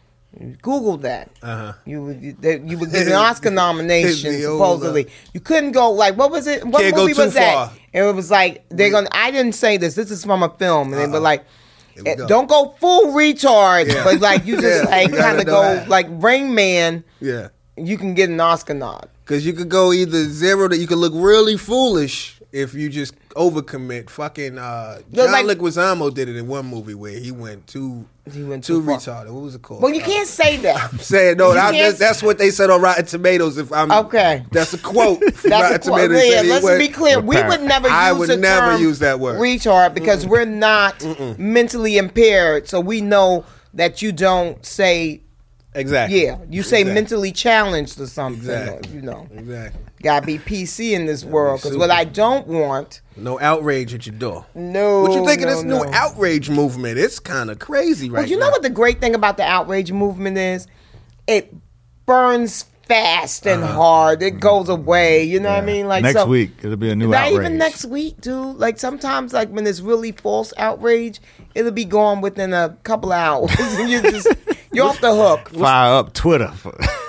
E: Google that.
C: Uh-huh.
E: You would you, that- you would get an Oscar nomination
C: The old,
E: supposedly.
C: uh,
E: You couldn't go like what was it? What
C: Can't go
E: movie
C: too
E: was that?
C: far.
E: And it was like they're gonna. I didn't say this. This is from a film, and they were
C: Uh-oh.
E: like.
C: Here we
E: eh,
C: go.
E: Don't go full retard,
C: Yeah.
E: but like you just
C: Yeah,
E: like
C: you gotta
E: kind of
C: know
E: go
C: that.
E: like Rain Man.
C: Yeah.
E: You can get an Oscar nod.
C: Because you could go either zero that you could look really foolish if you just overcommit. Fucking uh,
E: No,
C: John
E: like-
C: Leguizamo did it in one movie where he went too
E: He went
C: too
E: too far.
C: retarded. What was it called?
E: Well, you
C: Uh,
E: can't say that.
C: I'm saying no.
E: You
C: That,
E: can't-
C: that's, that's what they said on Rotten Tomatoes. If I'm
E: Okay.
C: that's a quote. From
E: That's a
C: Rotten
E: quote.
C: Tomatoes.
E: Yeah,
C: Said he
E: let's
C: went-
E: be clear. We would never use
C: I would
E: the
C: never
E: term
C: use that word.
E: retard because we're not mentally impaired, so we know that you don't say.
C: Exactly.
E: Yeah, you say
C: Exactly.
E: mentally challenged or something.
C: Exactly.
E: You know,
C: Exactly.
E: gotta be P C in this world. Because what
C: super.
E: I don't want,
C: No outrage at your door.
E: no.
C: What you think
E: no,
C: of this
E: no.
C: new outrage movement? It's kind of crazy right
E: Well, you
C: now.
E: know what the great thing about the outrage movement is? It burns fast and
C: Uh-huh.
E: hard. It goes away. You know what I mean? Like
D: next
E: so,
D: week it'll be a new
E: Not
D: outrage.
E: even next week, dude. Like sometimes, like when it's really false outrage, it'll be gone within a couple hours, and you just you're off the hook.
D: Fire up Twitter. For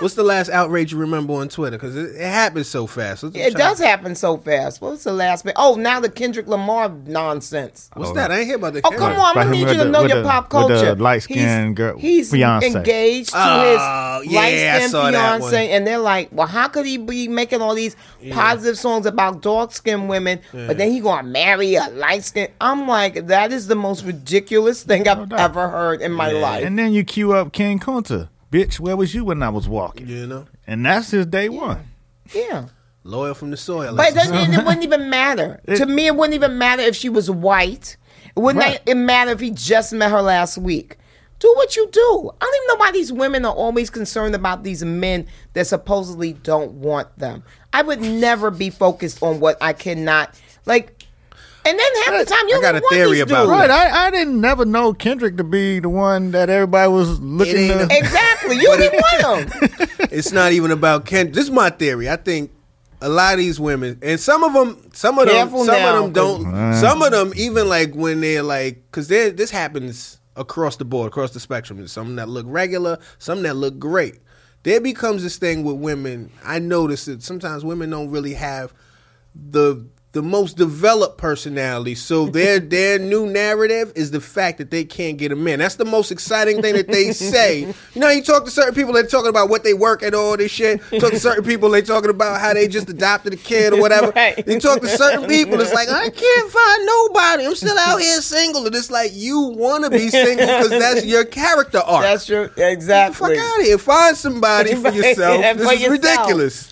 C: What's the last outrage you remember on Twitter? Because it, it happens so fast. Let's
E: It
C: try-
E: does happen so fast. What was the last bit? Oh, now the Kendrick Lamar nonsense.
C: What's that? I ain't hear about the.
E: Oh, come on. I'm
D: By
E: going to
D: him
E: need
D: with
E: you to
D: the-
E: know
D: with
E: your
D: the-
E: pop
D: with the
E: culture.
D: light-skinned girl,
E: He's
D: Beyonce.
E: engaged to
C: Oh,
E: his
C: yeah, I
E: light-skinned
C: saw that one.
E: Beyonce. And they're like, well, how could he be making all these positive songs about dark-skinned women, but then he going to marry a light-skinned? I'm like, that is the most ridiculous thing I've
D: doubt.
E: ever heard in my life.
D: And then you cue up King Kunta. Bitch, where was you when I was walking?
C: You know,
D: And that's his day one.
E: Yeah.
C: loyal from the soil.
E: But it, doesn't, it wouldn't even matter. to me, it wouldn't even matter if she was white. It wouldn't
D: Right.
E: it matter if he just met her last week. Do what you do. I don't even know why these women are always concerned about these men that supposedly don't want them. I would never be focused on what I cannot, like, and then half the time you
C: I got
E: don't
C: a
E: want
C: theory
E: these
C: about
E: dudes.
C: that.
D: Right, I, I didn't never know Kendrick to be the one that everybody was looking
C: ain't
D: to.
C: a-
E: Exactly. You didn't want them.
C: It's not even about Ken. This is my theory. I think a lot of these women, and some of them, some of them,
E: Careful
C: some
E: now,
C: of them don't. Some of them even like when they're like, because this happens across the board, across the spectrum. There's some that look regular, some that look great. There becomes this thing with women. I notice that sometimes women don't really have the the most developed personality. So their their new narrative is the fact that they can't get a man. That's the most exciting thing that they say. You know, you talk to certain people, they're talking about what they work at, all this shit. Talk to certain people, they talking about how they just adopted a kid or whatever.
E: Right.
C: You talk to certain people, it's like, I can't find nobody. I'm still out here single. And it's like, you want to be single because that's your character arc.
E: That's your,
C: Get the
E: exactly.
C: fuck out of here. Find somebody for
E: Right,
C: yourself.
E: yeah,
C: This
E: for
C: is
E: yourself.
C: ridiculous.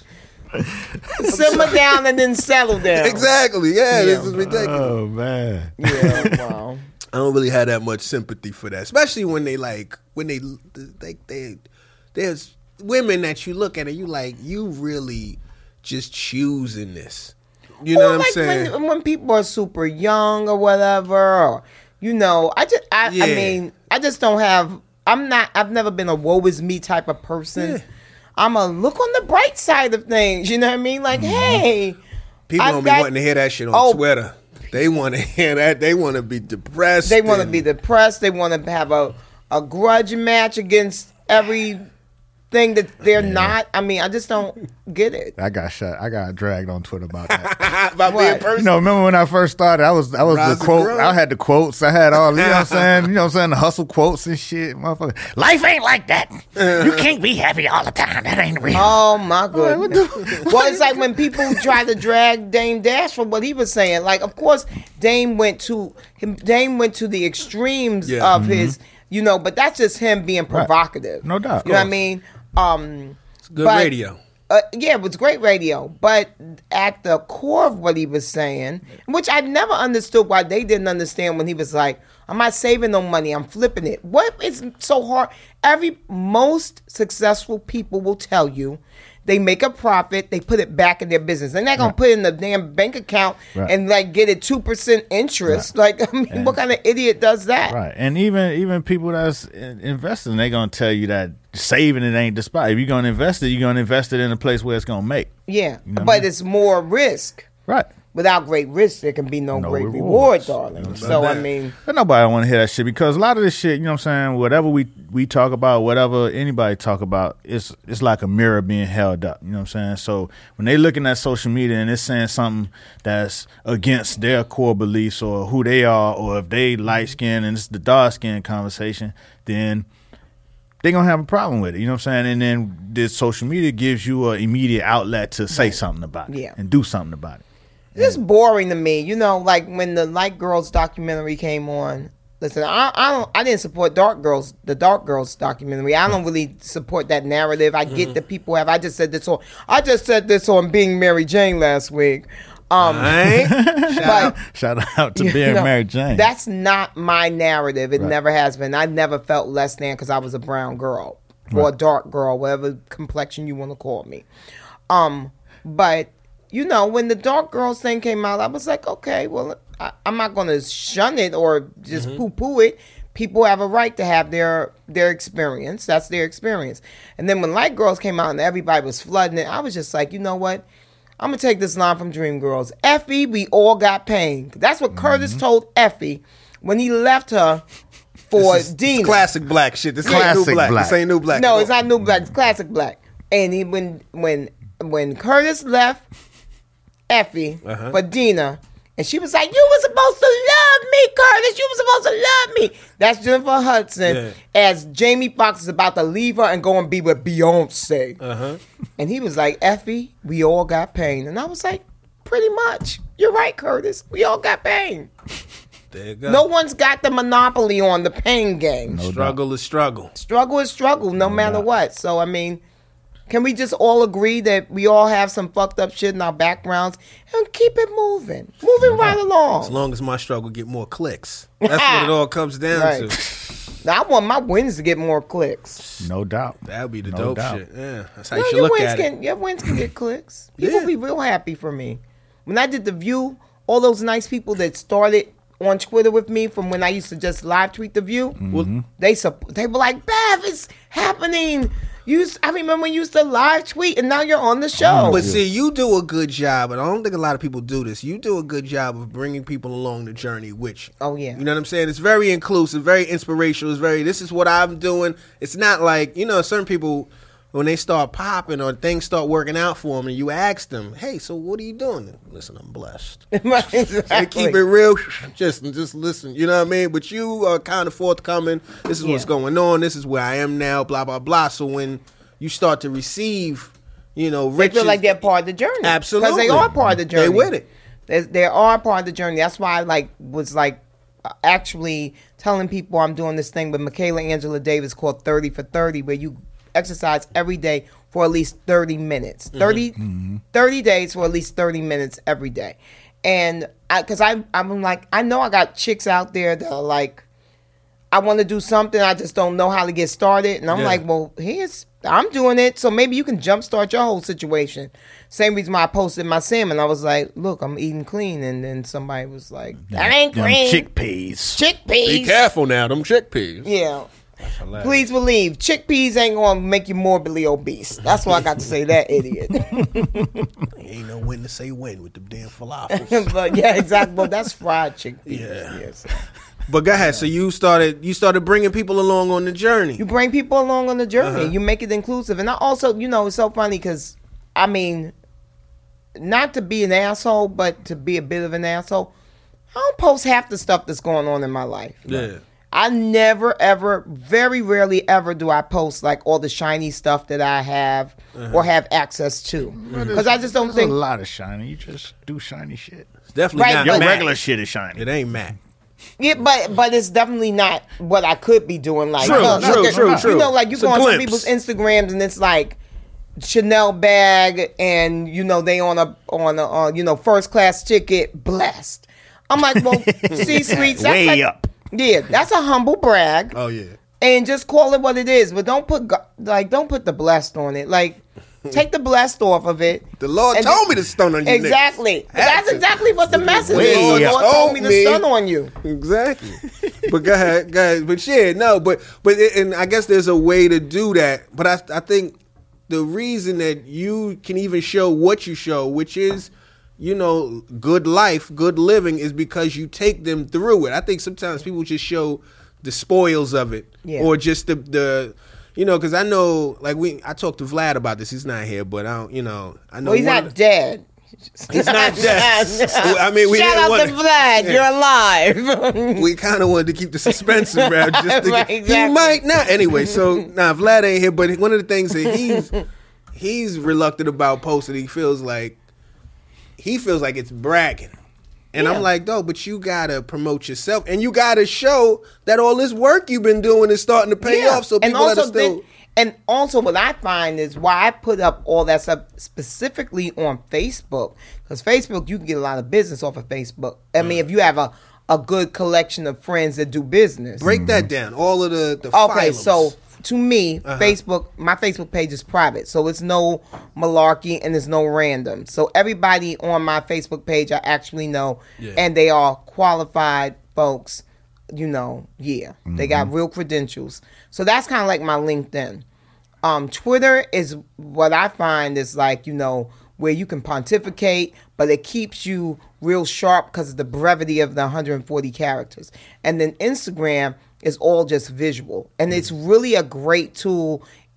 E: Simmer down and then settle down.
C: Exactly. Yeah, this
E: Yeah.
C: is ridiculous.
D: Oh man.
E: Yeah, wow.
C: I don't really have that much sympathy for that, especially when they like when they they, they there's women that you look at and you like, you really just choosing this. You know
E: Or
C: what I'm
E: like
C: saying?
E: When, when people are super young or whatever, or, you know, I just, I,
C: Yeah.
E: I mean, I just don't have. I'm not. I've never been a woe is me type of person.
C: Yeah.
E: I'm a look on the bright side of things. You know what I mean? Like, hey,
C: People
E: I've
C: don't be
E: got-
C: wanting to hear that shit on
E: Oh.
C: Twitter. They want to hear that. They want to be depressed.
E: they want to
C: and-
E: be depressed. They want to have a a grudge match against every thing that they're not. I mean, I just don't get it.
D: I got shot. I got dragged on Twitter about that.
C: about being
E: What?
C: person.
D: You know, remember when I first started? I was I was
C: Rise
D: the quote.
C: and grind.
D: I had the quotes. I had all. You know what I'm saying? You know what I'm saying? The hustle quotes and shit. Motherfucker. Life ain't like that. You can't be happy all the time. That ain't real.
E: Oh my goodness. Well, it's like when people try to drag Dame Dash for what he was saying. Like, of course, Dame went to him. Dame went to the extremes
C: Yeah.
E: of his, you know. But that's just him being provocative.
D: No doubt.
E: You know what I mean? Um,
C: Good
E: but-
C: radio.
E: Uh, yeah, it was great radio, but at the core of what he was saying, which I never understood why they didn't understand when he was like, "I'm not saving no money, I'm flipping it." What is so hard? Every most successful people will tell you they make a profit, they put it back in their business. They're not gonna put it in the damn bank account
D: Right.
E: and like get it two percent interest. Like, I mean, what kind of idiot does that?
D: Right, and even even people that's in- investing, they gonna tell you that saving it ain't the spot. If you're gonna invest it, you're gonna invest it in a place where it's gonna make.
E: Yeah,
D: You know what I
E: but
D: mean?
E: it's more risk.
D: Right.
E: Without great risk, there can be no,
D: No
E: great reward,
D: rewards.
E: darling. So I
C: that?
E: mean.
D: But nobody want to hear that shit because a lot of this shit, you know what I'm saying, whatever we, we talk about, whatever anybody talk about, it's it's like a mirror being held up. You know what I'm saying? So when they looking at social media and it's saying something that's against their core beliefs or who they are, or if they light skinned and it's the dark skin conversation, then they're going to have a problem with it. You know what I'm saying? And then this social media gives you an immediate outlet to say something about it
E: Yeah.
D: and do something about it.
E: It's boring to me, you know. Like when the Light Girls documentary came on. Listen, I, I don't, I didn't support Dark Girls, the Dark Girls documentary. I don't really support that narrative. I get that people have. I just said this on. I just said this on Being Mary Jane last week. Um, but
D: Shout out to
E: you
D: being
E: know,
D: Mary Jane.
E: That's not my narrative. It
D: Right.
E: never has been. I never felt less than because I was a brown girl or a
D: Right.
E: dark girl, whatever complexion you want to call me. Um, but you know, when the Dark Girls thing came out, I was like, okay, well, I, I'm not going to shun it or just
C: Mm-hmm.
E: poo-poo it. People have a right to have their their experience. That's their experience. And then when Light Girls came out and everybody was flooding it, I was just like, you know what? I'm gonna take this line from Dreamgirls. Effie, we all got pain. That's what Curtis
C: Mm-hmm.
E: told Effie when he left her for
C: This is- this is
E: Dina.
C: classic black shit. This
D: Classic
C: ain't new black.
D: black.
C: This ain't new black.
E: No, it's not new black. It's classic black. And he when when when Curtis left Effie
C: Uh-huh.
E: for Dina, and she was like, "You were supposed to love me, Curtis. You were supposed to love me." That's Jennifer Hudson
C: Yeah.
E: as Jamie Foxx is about to leave her and go and be with Beyonce.
C: Uh-huh.
E: And he was like, "Effie, we all got pain." And I was like, "Pretty much. You're right, Curtis. We all got pain.
C: There you go.
E: No one's got the monopoly on the pain game.
C: struggle is struggle.
E: Struggle is struggle, no matter what. So, I mean, can we just all agree that we all have some fucked up shit in our backgrounds and keep it moving? Moving right
C: As
E: along.
C: long as my struggle get more clicks. That's what it all comes down
E: Right.
C: to.
E: Now, I want my wins to get more clicks.
D: No doubt.
C: That would be the
D: No
C: dope
D: doubt.
C: shit. Yeah, that's how
E: Well,
C: you should
E: your
C: look
E: wins
C: at it.
E: can, your wins can get clicks. People
C: Yeah.
E: be real happy for me. When I did The View, all those nice people that started on Twitter with me from when I used to just live tweet The View,
C: Mm-hmm.
E: they supp- they were like, "Bev, it's happening. You, used- I remember when you used to live tweet, and now you're on the show."
C: But see, you do a good job, and I don't think a lot of people do this. You do a good job of bringing people along the journey with you.
E: Oh, yeah.
C: You know what I'm saying? It's very inclusive, very inspirational. It's very, this is what I'm doing. It's not like, you know, certain people, when they start popping or things start working out for them, and you ask them, "Hey, so what are you doing?" Listen, I'm blessed.
E: Right,
C: They
E: exactly.
C: keep it real. Just, just listen. You know what I mean? But you are kind of forthcoming. This is what's
E: Yeah.
C: going on. This is where I am now. Blah blah blah. So when you start to receive, you know,
E: They
C: riches,
E: feel like they're part of the journey.
C: Absolutely.
E: Because they are part of the journey.
C: They with it.
E: They, they are part of the journey. That's why I like was like uh, actually telling people I'm doing this thing with Michaela Angela Davis called thirty for thirty, where you exercise every day for at least thirty minutes. thirty, thirty days for at least thirty minutes every day. And I, cause I, I'm like, I know I got chicks out there that are like, I want to do something, I just don't know how to get started. And I'm
C: Yeah.
E: like, well, here's, I'm doing it, so maybe you can jumpstart your whole situation. Same reason why I posted my salmon. I was like, look, I'm eating clean. And then somebody was like, that ain't
D: Them
E: green.
D: chickpeas.
E: Chickpeas.
C: Be careful now, them chickpeas.
E: Yeah.
C: hilarious.
E: Please believe, chickpeas ain't gonna make you morbidly obese. That's why I got to say that, idiot.
C: Ain't know when to say when with the damn falafels.
E: But yeah, exactly. But that's fried chickpeas.
C: Yeah.
E: Yes.
C: But go ahead. So you started you started bringing people along on the journey.
E: You bring people along on the journey.
C: Uh-huh.
E: You make it inclusive. And I also, you know, it's so funny because, I mean, not to be an asshole, but to be a bit of an asshole, I don't post half the stuff that's going on in my life.
C: Yeah.
E: I never, ever, very rarely ever do I post like all the shiny stuff that I have
C: Uh-huh.
E: or have access to. Because I just don't
D: There's
E: think.
D: a lot of shiny. You just do shiny shit.
C: It's definitely
E: Right,
C: not
E: but-
D: Your
C: Mac.
D: regular shit is shiny.
C: It ain't Mac.
E: Yeah, but but it's definitely not what I could be doing. Like,
C: True,
E: look,
C: true,
E: look at-
C: true, true.
E: You know, like you
C: It's
E: go
C: a
E: on some
C: glimpse.
E: people's Instagrams and it's like Chanel bag and you know they on a on a uh, you know first class ticket, blessed. I'm like, well, see, sweets, that's
D: Way
E: like,
D: up.
E: Yeah, that's a humble brag,
C: Oh yeah.
E: and just call it what it is. But don't put go- like don't put the blessed on it. Like, take the blessed off of it.
C: The Lord
E: And
C: told
E: then-
C: me to stun on you.
E: Exactly.
C: Had
E: That's
C: to.
E: exactly what the message
D: Way
E: is. The
D: up.
E: Lord told me to
C: me.
E: stun on you.
C: Exactly. But go ahead, go ahead. But yeah, no, but but it, and I guess there's a way to do that. But I I think the reason that you can even show what you show, which is, you know, good life, good living, is because you take them through it. I think sometimes people just show the spoils of it,
E: Yeah.
C: or just the the. You know, because I know, like we, I talked to Vlad about this. He's not here, but I don't, you know, I know.
E: Well, he's
C: one
E: not
C: of the-
E: dead.
C: He's not dead. I mean, we
E: Shout
C: didn't
E: out
C: want
E: to Vlad. You're alive.
C: we kind of wanted to keep the suspense around. Just to
E: Right,
C: get,
E: exactly.
C: He might not. Anyway, so now nah, Vlad ain't here, but one of the things that he's he's reluctant about posting, he feels like he feels like it's bragging. And
E: Yeah.
C: I'm like, no, but you gotta promote yourself, and you gotta show that all this work you've been doing is starting to pay
E: Yeah.
C: off. So
E: and
C: people that
E: also,
C: are still.
E: then- and also, what I find is why I put up all that stuff specifically on Facebook, because Facebook you can get a lot of business off of Facebook. I mean, if you have a a good collection of friends that do business.
C: Break that down. All of the the
E: Okay,
C: phylums.
E: so to me,
C: Uh-huh.
E: Facebook, my Facebook page is private, so it's no malarkey and it's no random. So everybody on my Facebook page I actually know,
C: Yeah.
E: and they are qualified folks. You know, yeah, they got real credentials. So that's kind of like my LinkedIn. Um, Twitter is what I find is like, you know, where you can pontificate, but it keeps you real sharp because of the brevity of the one hundred forty characters. And then Instagram is all just visual. And it's really a great tool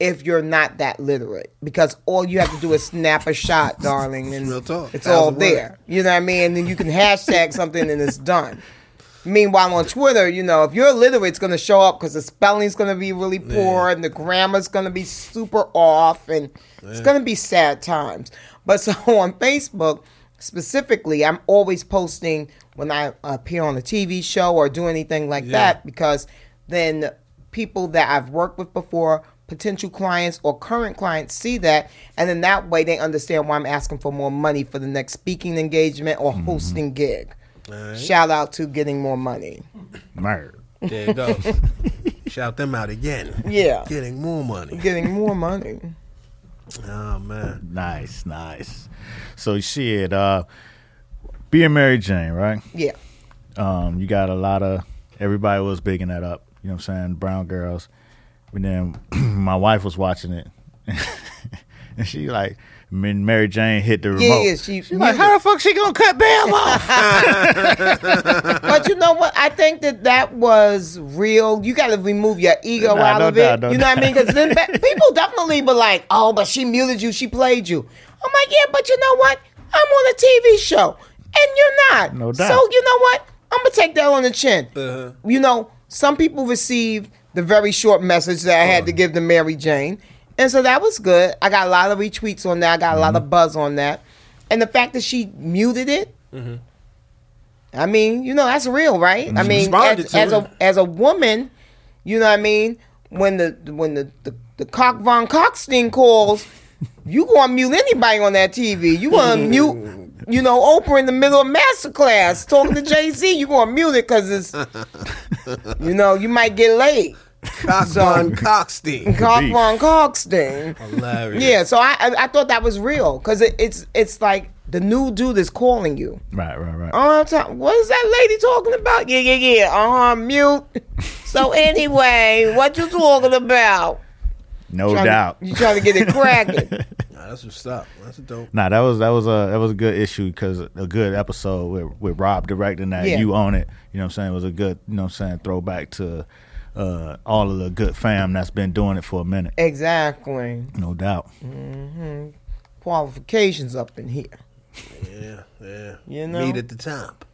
E: if you're not that literate, because all you have to do is snap a shot, darling, and
C: Real talk.
E: it's
C: Thousand
E: all
C: words.
E: there. You know what I mean? And then you can hashtag something and it's done. Meanwhile, on Twitter, you know, if you're illiterate, it's going to show up because the spelling's going to be really poor and the grammar's going to be super off, and it's going to be sad times. But so on Facebook, specifically, I'm always posting when I appear on a T V show or do anything like
C: Yeah.
E: that, because then people that I've worked with before, potential clients or current clients, see that, and then that way they understand why I'm asking for more money for the next speaking engagement or hosting gig.
C: Right.
E: Shout out to getting more money.
D: Murder.
C: There you go. Shout them out again.
E: Yeah.
C: Getting more money.
E: Getting more money.
C: Oh man.
D: Nice, nice. So shit, uh, being Mary Jane, right?
E: Yeah.
D: Um, you got a lot of everybody was bigging that up. You know what I'm saying? Brown girls. And then my wife was watching it, and she like, when Mary Jane hit the remote,
E: Yeah, yeah, she,
D: she like, how the fuck she gonna cut Bam off?
E: But you know what? I think that that was real. You got to remove your ego
D: Nah,
E: out
D: no
E: of
D: doubt,
E: it.
D: no
E: you know what I mean? Because then ba- people definitely be like, "Oh, but she muted you. She played you." I'm like, "Yeah, but you know what? I'm on a T V show, and you're not.
D: No doubt.
E: So you know what? I'm gonna take that on the chin.
C: Uh-huh.
E: You know, some people received the very short message that I had to give to Mary Jane. And so that was good. I got a lot of retweets on that. I got a lot of buzz on that. And the fact that she muted it, I mean, you know, that's real, right? I mean,
C: responded
E: as,
C: to
E: as
C: it.
E: a as a woman, you know what I mean? When the when the, the, the cock von Cockstein calls, you gonna mute anybody on that T V. You gonna mute, you know, Oprah in the middle of masterclass talking to Jay-Z. You gonna mute it because it's, you know, you might get laid.
C: Cock von Cockstein.
E: Cock
D: beef.
E: von Cockstein.
C: Hilarious.
E: Yeah, so I I, I thought that was real, because it, it's it's like the new dude is calling you.
D: Right, right, right.
E: Oh, I'm ta- what is that lady talking about? Yeah, yeah, yeah. Uh-huh, mute. So anyway, what you talking about?
D: No
E: Trying
D: doubt.
E: To, you trying to get it cracking.
C: Nah, that's what's up. That's dope.
D: Nah, that was that was a that was a good issue, because a good episode with with Rob directing that.
E: Yeah.
D: You own it. You know what I'm saying? It was a good, you know what I'm saying, throwback to uh, all of the good fam that's been doing it for a minute.
E: Exactly.
D: No doubt.
E: Qualifications up in here.
C: Yeah, yeah.
E: You know?
C: Meet at the top.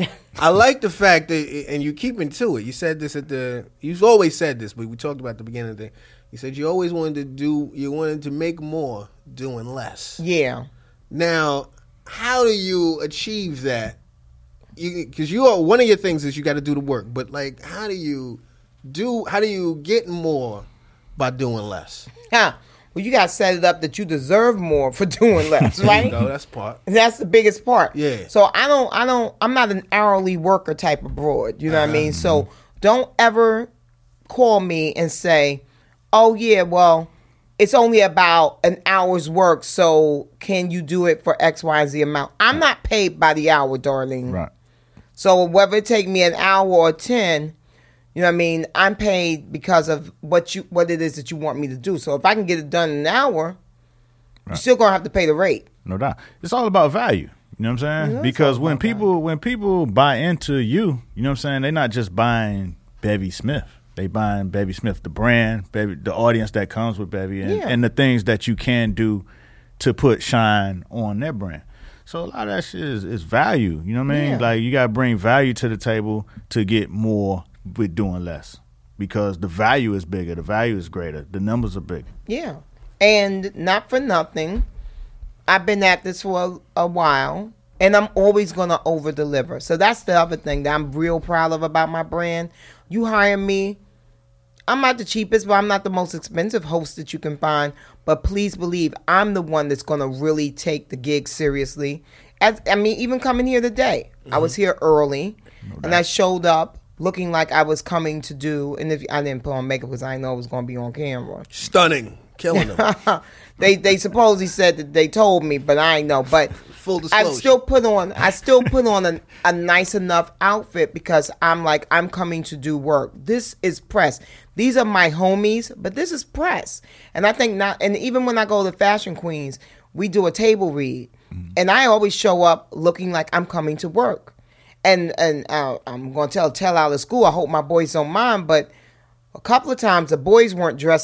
C: I like the fact that, and you keeping to it. You said this at the. You've always said this, but we talked about at the beginning of the. You said you always wanted to do. You wanted to make more doing less.
E: Yeah.
C: Now, how do you achieve that? Because you, you are one of your things is you got to do the work. But like, how do you do? How do you get more by doing less?
E: Huh. Well, you got to set it up that you deserve more for doing less, right?
C: No, that's part.
E: That's the biggest part.
C: Yeah.
E: So I don't, I don't, I'm not an hourly worker type of broad. You know what I mean? So don't ever call me and say, "Oh yeah, well, it's only about an hour's work. So can you do it for X, Y, and Z amount?" I'm not paid by the hour, darling.
D: Right.
E: So whether it take me an hour or ten, you know what I mean, I'm paid because of what you, what it is that you want me to do. So if I can get it done in an hour, you're still gonna have to pay the rate.
D: No doubt. It's all about value. You know what I'm saying?
E: Yeah, it's
D: Because
E: all
D: when
E: about
D: people when people buy into you, you know what I'm saying, they're not just buying Bevy Smith. They buying Bevy Smith, the brand, Bevy, the audience that comes with Bevy, and,
E: Yeah.
D: and the things that you can do to put shine on their brand. So a lot of that shit is, is value. You know what I mean?
E: Yeah.
D: Like, you gotta bring value to the table to get more with doing less. Because the value is bigger, the value is greater, the numbers are bigger.
E: Yeah. And not for nothing, I've been at this for a, a while, and I'm always going to over deliver. So that's the other thing that I'm real proud of about my brand. You hire me, I'm not the cheapest, but I'm not the most expensive host that you can find. But please believe I'm the one that's going to really take the gig seriously. As I mean, even coming here today, mm-hmm. I was here early, no and I showed up looking like I was coming to do, and if I didn't put on makeup because I know it was going to be on camera.
C: Stunning. Killing them.
E: they they supposedly said that they told me, but I ain't know. But
C: full disclosure,
E: I still put on I still put on a, a nice enough outfit because I'm like, I'm coming to do work. This is press. These are my homies, but this is press. And I think not. And even when I go to Fashion Queens, we do a table read, mm-hmm. and I always show up looking like I'm coming to work. And and uh, I'm going to tell tell out of school. I hope my boys don't mind, but a couple of times the boys weren't dressed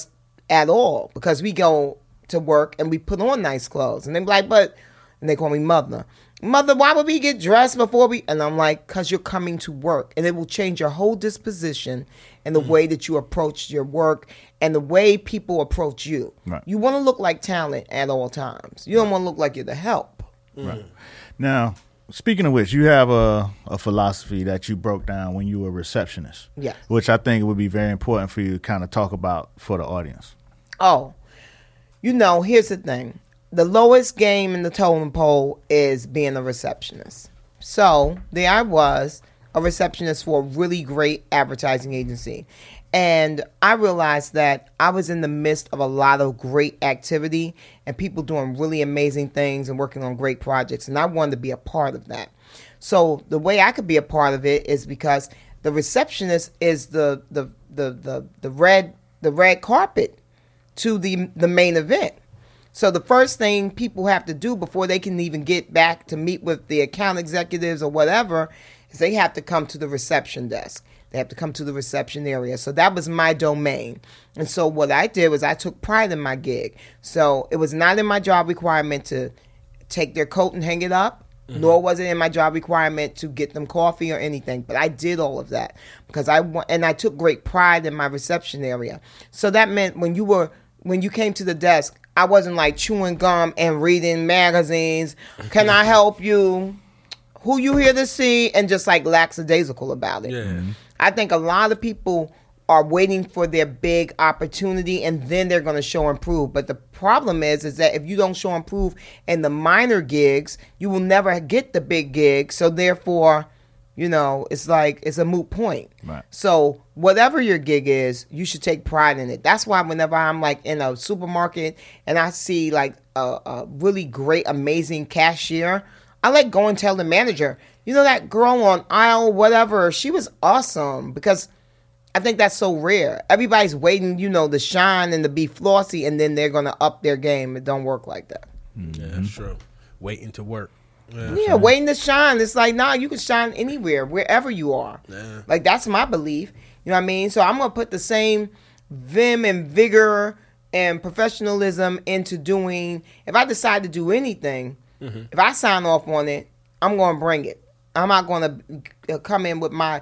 E: at all because we go to work and we put on nice clothes. And they be like, but, and they call me mother. Mother, why would we get dressed before we? And I'm like, because you're coming to work. And it will change your whole disposition and the mm-hmm. way that you approach your work and the way people approach you.
D: Right.
E: You want to look like talent at all times. You don't want to look like you're the help.
D: Mm. Right. Now, speaking of which, you have a, a philosophy that you broke down when you were a receptionist.
E: Yes.
D: Which I think it would be very important for you to kind of talk about for the audience.
E: Oh, you know, here's the thing. The lowest game in the totem pole is being a receptionist. So there I was, a receptionist for a really great advertising agency. And I realized that I was in the midst of a lot of great activity and people doing really amazing things and working on great projects. And I wanted to be a part of that. So the way I could be a part of it is because the receptionist is the the the the, the red the red carpet to the the main event. So the first thing people have to do before they can even get back to meet with the account executives or whatever is they have to come to the reception desk. They have to come to the reception area. So that was my domain. And so what I did was I took pride in my gig. So it was not in my job requirement to take their coat and hang it up, mm-hmm. nor was it in my job requirement to get them coffee or anything. But I did all of that because I and I took great pride in my reception area. So that meant when you were when you came to the desk, I wasn't like chewing gum and reading magazines. Can I help you? Who you here to see? And just like lackadaisical about it.
C: Yeah.
E: I think a lot of people are waiting for their big opportunity and then they're going to show and prove. But the problem is, is that if you don't show and prove in the minor gigs, you will never get the big gig. So therefore, you know, it's like it's a moot point.
D: Right.
E: So whatever your gig is, you should take pride in it. That's why whenever I'm like in a supermarket and I see like a, a really great, amazing cashier, I like go and tell the manager, you know, that girl on aisle, whatever, she was awesome because I think that's so rare. Everybody's waiting, you know, to shine and to be flossy, and then they're going to up their game. It don't work like that.
C: Mm-hmm. Yeah, that's true. Waiting to work.
E: Yeah, yeah waiting to shine. It's like, nah, you can shine anywhere, wherever you are.
C: Yeah.
E: Like, that's my belief. You know what I mean? So I'm going to put the same vim and vigor and professionalism into doing, if I decide to do anything, mm-hmm. if I sign off on it, I'm going to bring it. I'm not going to come in with my,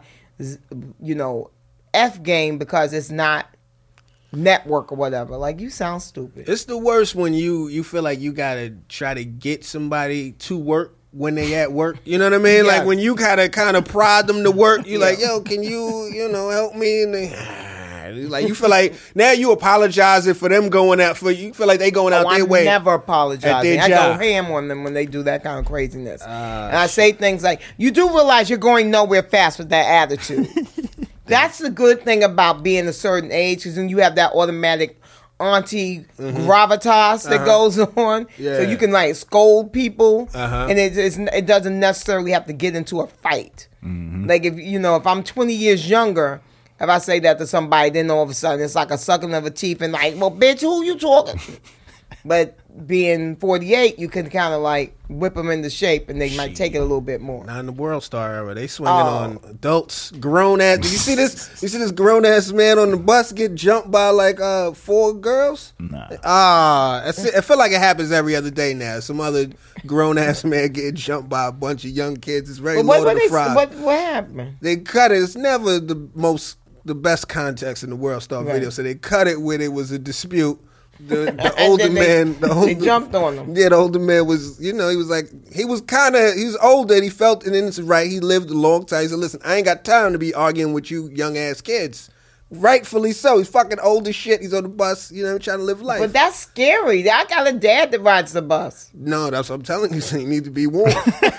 E: you know, F game because it's not network or whatever. Like, you sound stupid.
C: It's the worst when you, you feel like you got to try to get somebody to work when they at work. You know what I mean?
E: Yeah.
C: Like, when you gotta kind of prod them to work, you
E: Yeah.
C: like, yo, can you, you know, help me? And they, like, you feel like now you apologizing for them going out for you. You feel like they going out
E: oh,
C: their
E: I'm
C: way.
E: never apologizing.
C: their
E: I
C: job.
E: go ham on them when they do that kind of craziness.
C: Uh,
E: and I say things like, you do realize you're going nowhere fast with that attitude. That's the good thing about being a certain age, because then you have that automatic auntie mm-hmm. gravitas that uh-huh. goes on.
C: Yeah.
E: So you can like scold people,
C: uh-huh.
E: and it, it's, it doesn't necessarily have to get into a fight.
D: Mm-hmm.
E: Like, if you know, if I'm twenty years younger, if I say that to somebody, then all of a sudden it's like a sucking of a teeth and like, well, bitch, who you talking to? But being forty-eight, you can kind of like whip them into shape, and they might take it a little bit more.
C: Not in the World Star era. They swinging
E: Oh.
C: on adults, grown ass. Did you see this? You see this grown ass man on the bus get jumped by like uh four girls?
D: Nah.
C: Ah, I see- I feel like it happens every other day now. Some other grown ass man get jumped by a bunch of young kids. It's very
E: But
C: low
E: what, what,
C: to the
E: they,
C: fry.
E: what, what happened?
C: They cut it. It's never the most, the best context in the World Star
E: Right.
C: video. So they cut it when it was a dispute. The, the
E: And
C: older
E: then they-
C: man, the older,
E: they jumped on him.
C: Yeah, the older man was, you know, he was like, he was kind of, he was older and he felt an innocent right. He lived a long time. He said, listen, I ain't got time to be arguing with you young ass kids. Rightfully so. He's fucking old as shit. He's on the bus, you know, trying to live life.
E: But that's scary. I got a dad that rides the bus.
C: No, that's what I'm telling you. So you need to be warned.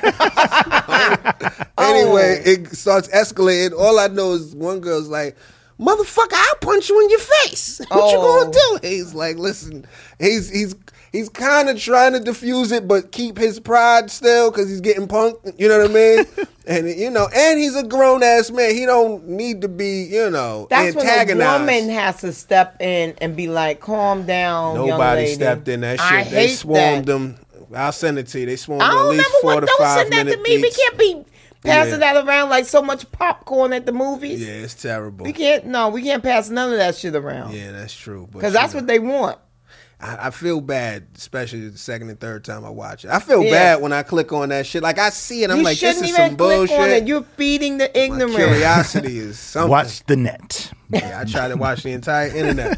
C: Anyway, it starts escalating. All I know is one girl's like, motherfucker, I'll punch you in your face. What
E: Oh.
C: you gonna do? He's like, listen, he's he's he's kind of trying to diffuse it, but keep his pride still because he's getting punked. You know what I mean? And you know, and he's a grown ass man. He don't need to be, you know,
E: That's when a
C: antagonized.
E: woman has to step in and be like, calm down, young
C: Nobody
E: lady.
C: stepped in that shit.
E: I
C: They
E: hate
C: swarmed
E: that.
C: them. I'll send it to you. They swarmed
E: I
C: them at
E: don't
C: least
E: remember
C: four
E: what.
C: to
E: Don't
C: five
E: send that to
C: minute
E: me. We
C: beats.
E: can't be Passing
C: Yeah.
E: that around like so much popcorn at the movies.
C: Yeah, it's terrible.
E: We can't. No, we can't pass none of that shit around.
C: Yeah, that's true. But,
E: Because
C: you
E: that's
C: know,
E: what they want.
C: I, I feel bad, especially the second and third time I watch it. I feel
E: Yeah.
C: bad when I click on that shit. Like I see it, I'm
E: you
C: like, this
E: shouldn't
C: is
E: even
C: some
E: click
C: bullshit.
E: on it. You're feeding the
C: My
E: ignorant.
C: curiosity is something.
D: Watch the net.
C: Yeah, I tried to watch the entire internet.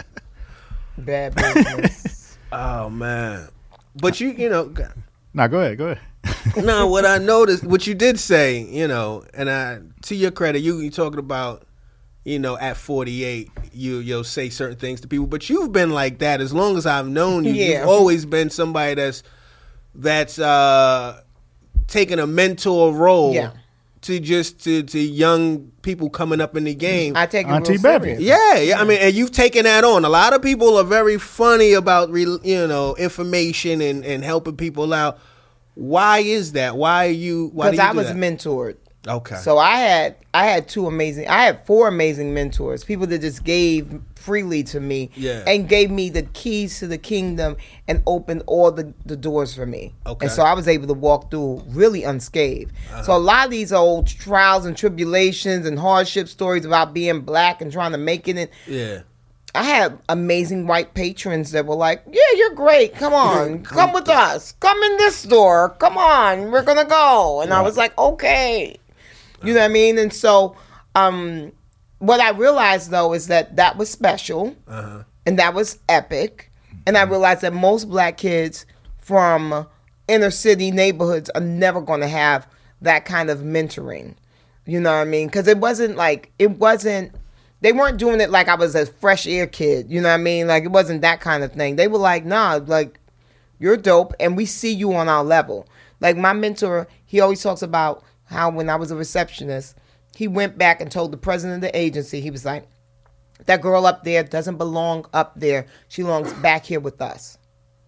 E: Bad business.
C: Oh man, but you, you know,
D: Now go ahead, go ahead.
C: no. What I noticed, what you did say, you know, and I, to your credit, you you talking about, you know, at forty-eight, you you'll say certain things to people, but you've been like that as long as I've known you.
E: Yeah.
C: You've always been somebody that's that's uh, taking a mentor role.
E: Yeah.
C: To just to, to young people coming up in the game.
E: I take it
D: Auntie
E: real
D: Bevy.
E: serious.
C: Yeah, yeah. I mean, and you've taken that on. A lot of people are very funny about, re, you know, information and, and helping people out. Why is that? Why are you? Why do
E: Because
C: you
E: I
C: do
E: was
C: that?
E: mentored.
C: Okay.
E: So I had I had two amazing I had four amazing mentors, people that just gave freely to me
C: Yeah.
E: and gave me the keys to the kingdom and opened all the, the doors for me.
C: Okay.
E: And so I was able to walk through really unscathed.
C: Uh-huh.
E: So a lot of these old trials and tribulations and hardship stories about being black and trying to make it in,
C: yeah.
E: I had amazing white patrons that were like, yeah, you're great. Come on. Come with us. Come in this store. Come on. We're going to go. And I was like, okay. You know what I mean? And so um, what I realized, though, is that that was special.
C: Uh-huh.
E: And that was epic. And I realized that most black kids from inner city neighborhoods are never going to have that kind of mentoring. You know what I mean? Because it wasn't like, it wasn't, they weren't doing it like I was a fresh air kid. You know what I mean? Like it wasn't that kind of thing. They were like, nah, like you're dope and we see you on our level. Like my mentor, he always talks about how when I was a receptionist, he went back and told the president of the agency, he was like, that girl up there doesn't belong up there. She belongs back here with us.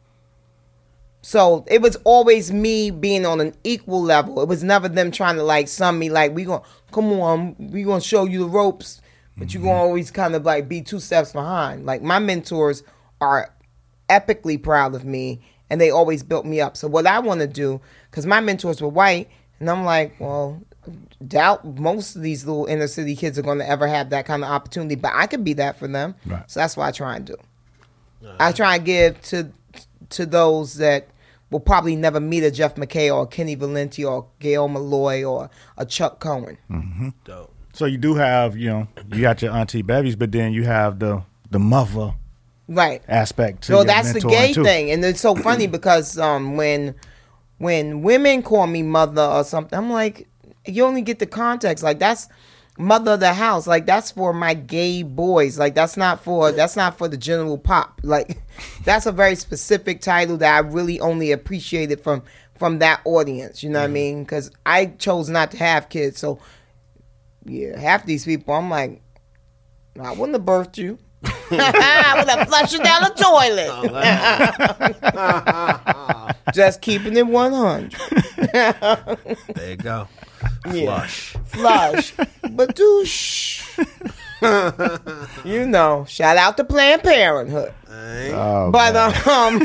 E: So it was always me being on an equal level. It was never them trying to like sum me like, we gonna, come on, we gonna show you the ropes, but you gonna always kind of like be two steps behind. Like my mentors are epically proud of me and they always built me up. So what I want to do, because my mentors were white, and I'm like, well, doubt most of these little inner city kids are going to ever have that kind of opportunity, but I could be that for them.
D: Right.
E: So that's what I try and do. I try and give to to those that will probably never meet a Jeff McKay or a Kenny Valenti or Gail Malloy or a Chuck Cohen.
C: Dope.
D: So you do have, you know, you got your Auntie Bevies, but then you have the the mother
E: Right.
D: aspect to
E: So
D: your
E: that's the
D: mentoring,
E: gay
D: too.
E: thing, and it's so funny because um, when when women call me mother or something, I'm like, you only get the context. Like that's mother of the house. Like that's for my gay boys. Like that's not for that's not for the general pop. Like that's a very specific title that I really only appreciated from from that audience. You know what I mean? Because I chose not to have kids, so yeah, half these people, I'm like, I wouldn't have birthed you. I would have flushed you down the toilet. Just keeping it one hundred.
C: There you go.
E: Yeah.
C: Flush.
E: Flush. Badoosh. You know, shout out to Planned Parenthood.
D: Oh,
E: But,
D: God.
E: um,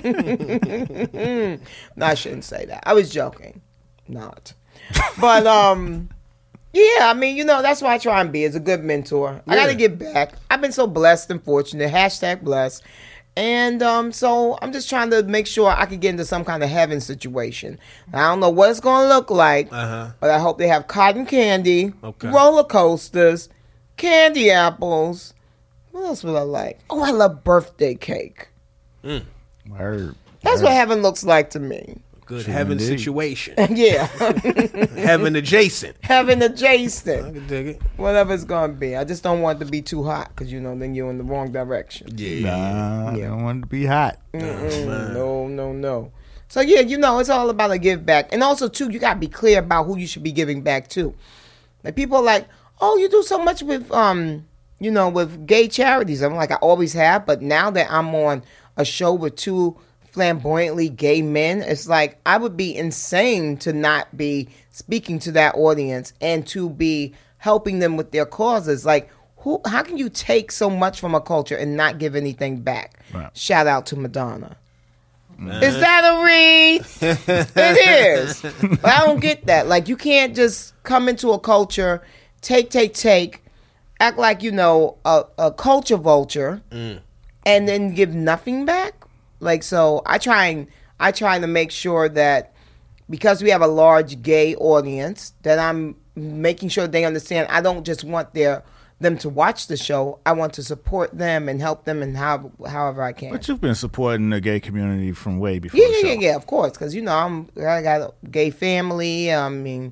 E: no, I shouldn't say that. I was joking. Not. But, um, yeah, I mean, you know, that's what I try and be as a good mentor. I got to
C: Yeah.
E: give back. I've been so blessed and fortunate. Hashtag blessed. And um, so I'm just trying to make sure I can get into some kind of heaven situation. I don't know what it's going to look like,
C: Uh-huh.
E: but I hope they have cotton candy,
C: Okay.
E: roller coasters, candy apples. What else would I like? Oh, I love birthday cake.
D: Word.
E: That's what heaven looks like to me.
C: Good
D: Sure
C: heaven
D: indeed.
C: situation.
E: Yeah,
C: Heaven adjacent.
E: heaven
C: I
E: adjacent.
C: can dig it.
E: Whatever it's going to be. I just don't want it to be too hot because, you know, then you're in the wrong direction.
C: Yeah.
D: Nah,
E: Yeah.
D: I don't want it to be hot.
E: Mm, no, no, no. So, yeah, you know, it's all about a give back. And also, too, you got to be clear about who you should be giving back to. Like, people are like, oh, you do so much with, um, you know, with gay charities. I'm like, I always have. But now that I'm on a show with two flamboyantly gay men, it's like I would be insane to not be speaking to that audience and to be helping them with their causes. Like, who? How can you take so much from a culture and not give anything back?
D: Right.
E: Shout out to Madonna. Is that a read? It is. But I don't get that. Like, you can't just come into a culture, take, take, take, act like, you know, a, a culture vulture, mm. and then give nothing back. Like, so I try and I try to make sure that because we have a large gay audience, that I'm making sure they understand I don't just want their them to watch the show. I want to support them and help them in how, however I can.
D: But you've been supporting the gay community from way before
E: yeah,
D: the show.
E: Yeah, yeah, of course. Because, you know, I'm, I got a gay family. I mean,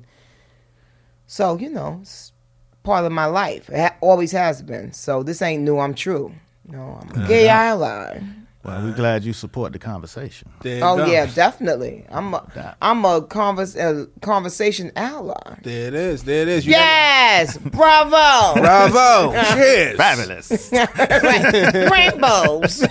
E: so, you know, it's part of my life. It ha- always has been. So this ain't new. I'm true. No, I'm a uh-huh. gay ally.
D: Well, we're glad you support the conversation.
E: Oh, yeah, definitely. I'm a, I'm a, converse, a conversation ally.
C: There it is. There it is.
E: You yes! Bravo!
C: Bravo! Cheers!
D: Fabulous.
E: Rainbows.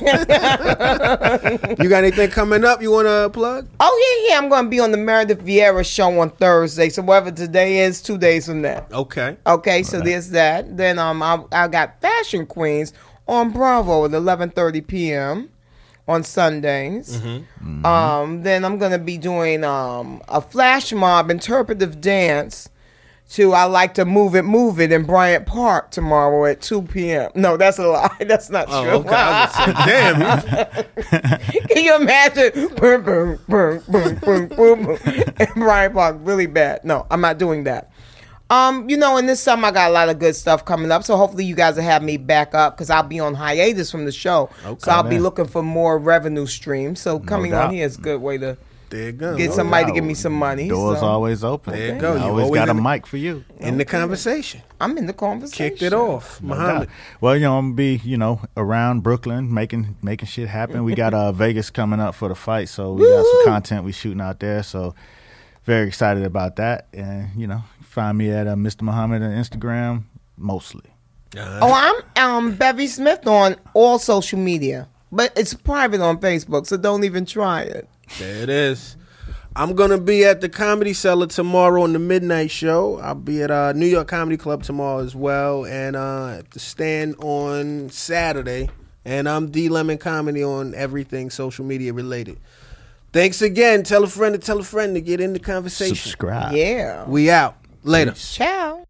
C: You got anything coming up you want to plug?
E: Oh, yeah, yeah. I'm going to be on the Meredith Vieira show on Thursday. So whatever today is, two days from that.
C: Okay.
E: Okay, so right. There's that. Then um, I, I got Fashion Queens on Bravo at eleven thirty p.m. on Sundays. Mm-hmm. Mm-hmm. Um, then I'm going to be doing um, a flash mob interpretive dance to I Like to Move It, Move It in Bryant Park tomorrow at two p.m. No, that's a lie. That's not
C: oh,
E: true.
C: Okay. I was saying, damn.
E: Can you imagine? Boom, boom, boom, boom, boom, boom, boom. In Bryant Park, really bad. No, I'm not doing that. Um, you know, in this summer I got a lot of good stuff coming up, so hopefully you guys will have me back up because I'll be on hiatus from the show, okay, so I'll man. be looking for more revenue streams. So coming no on here is a good way to
C: there you go.
E: get
C: no
E: somebody
C: doubt.
E: to give me some money.
D: Doors
E: so.
D: always open.
C: There you go. You
D: always, always got a mic for you
C: in okay. the conversation.
E: I'm in the conversation.
C: Kicked it off,
D: no
C: Muhammad.
D: Doubt. Well, you know, I'm gonna be you know around Brooklyn making making shit happen. We got uh, Vegas coming up for the fight, so we got some content we shooting out there. So very excited about that, and you know. Find me at uh, Mister Muhammad on Instagram, mostly.
E: Uh-huh. Oh, I'm um, Bevy Smith on all social media, but it's private on Facebook, so don't even try it.
C: There it is. I'm going to be at the Comedy Cellar tomorrow on the Midnight Show. I'll be at uh, New York Comedy Club tomorrow as well, and uh, at the Stand on Saturday. And I'm D Lemon Comedy on everything social media related. Thanks again. Tell a friend to tell a friend to get in the conversation.
D: Subscribe.
E: Yeah.
C: We out. Later.
E: Ciao.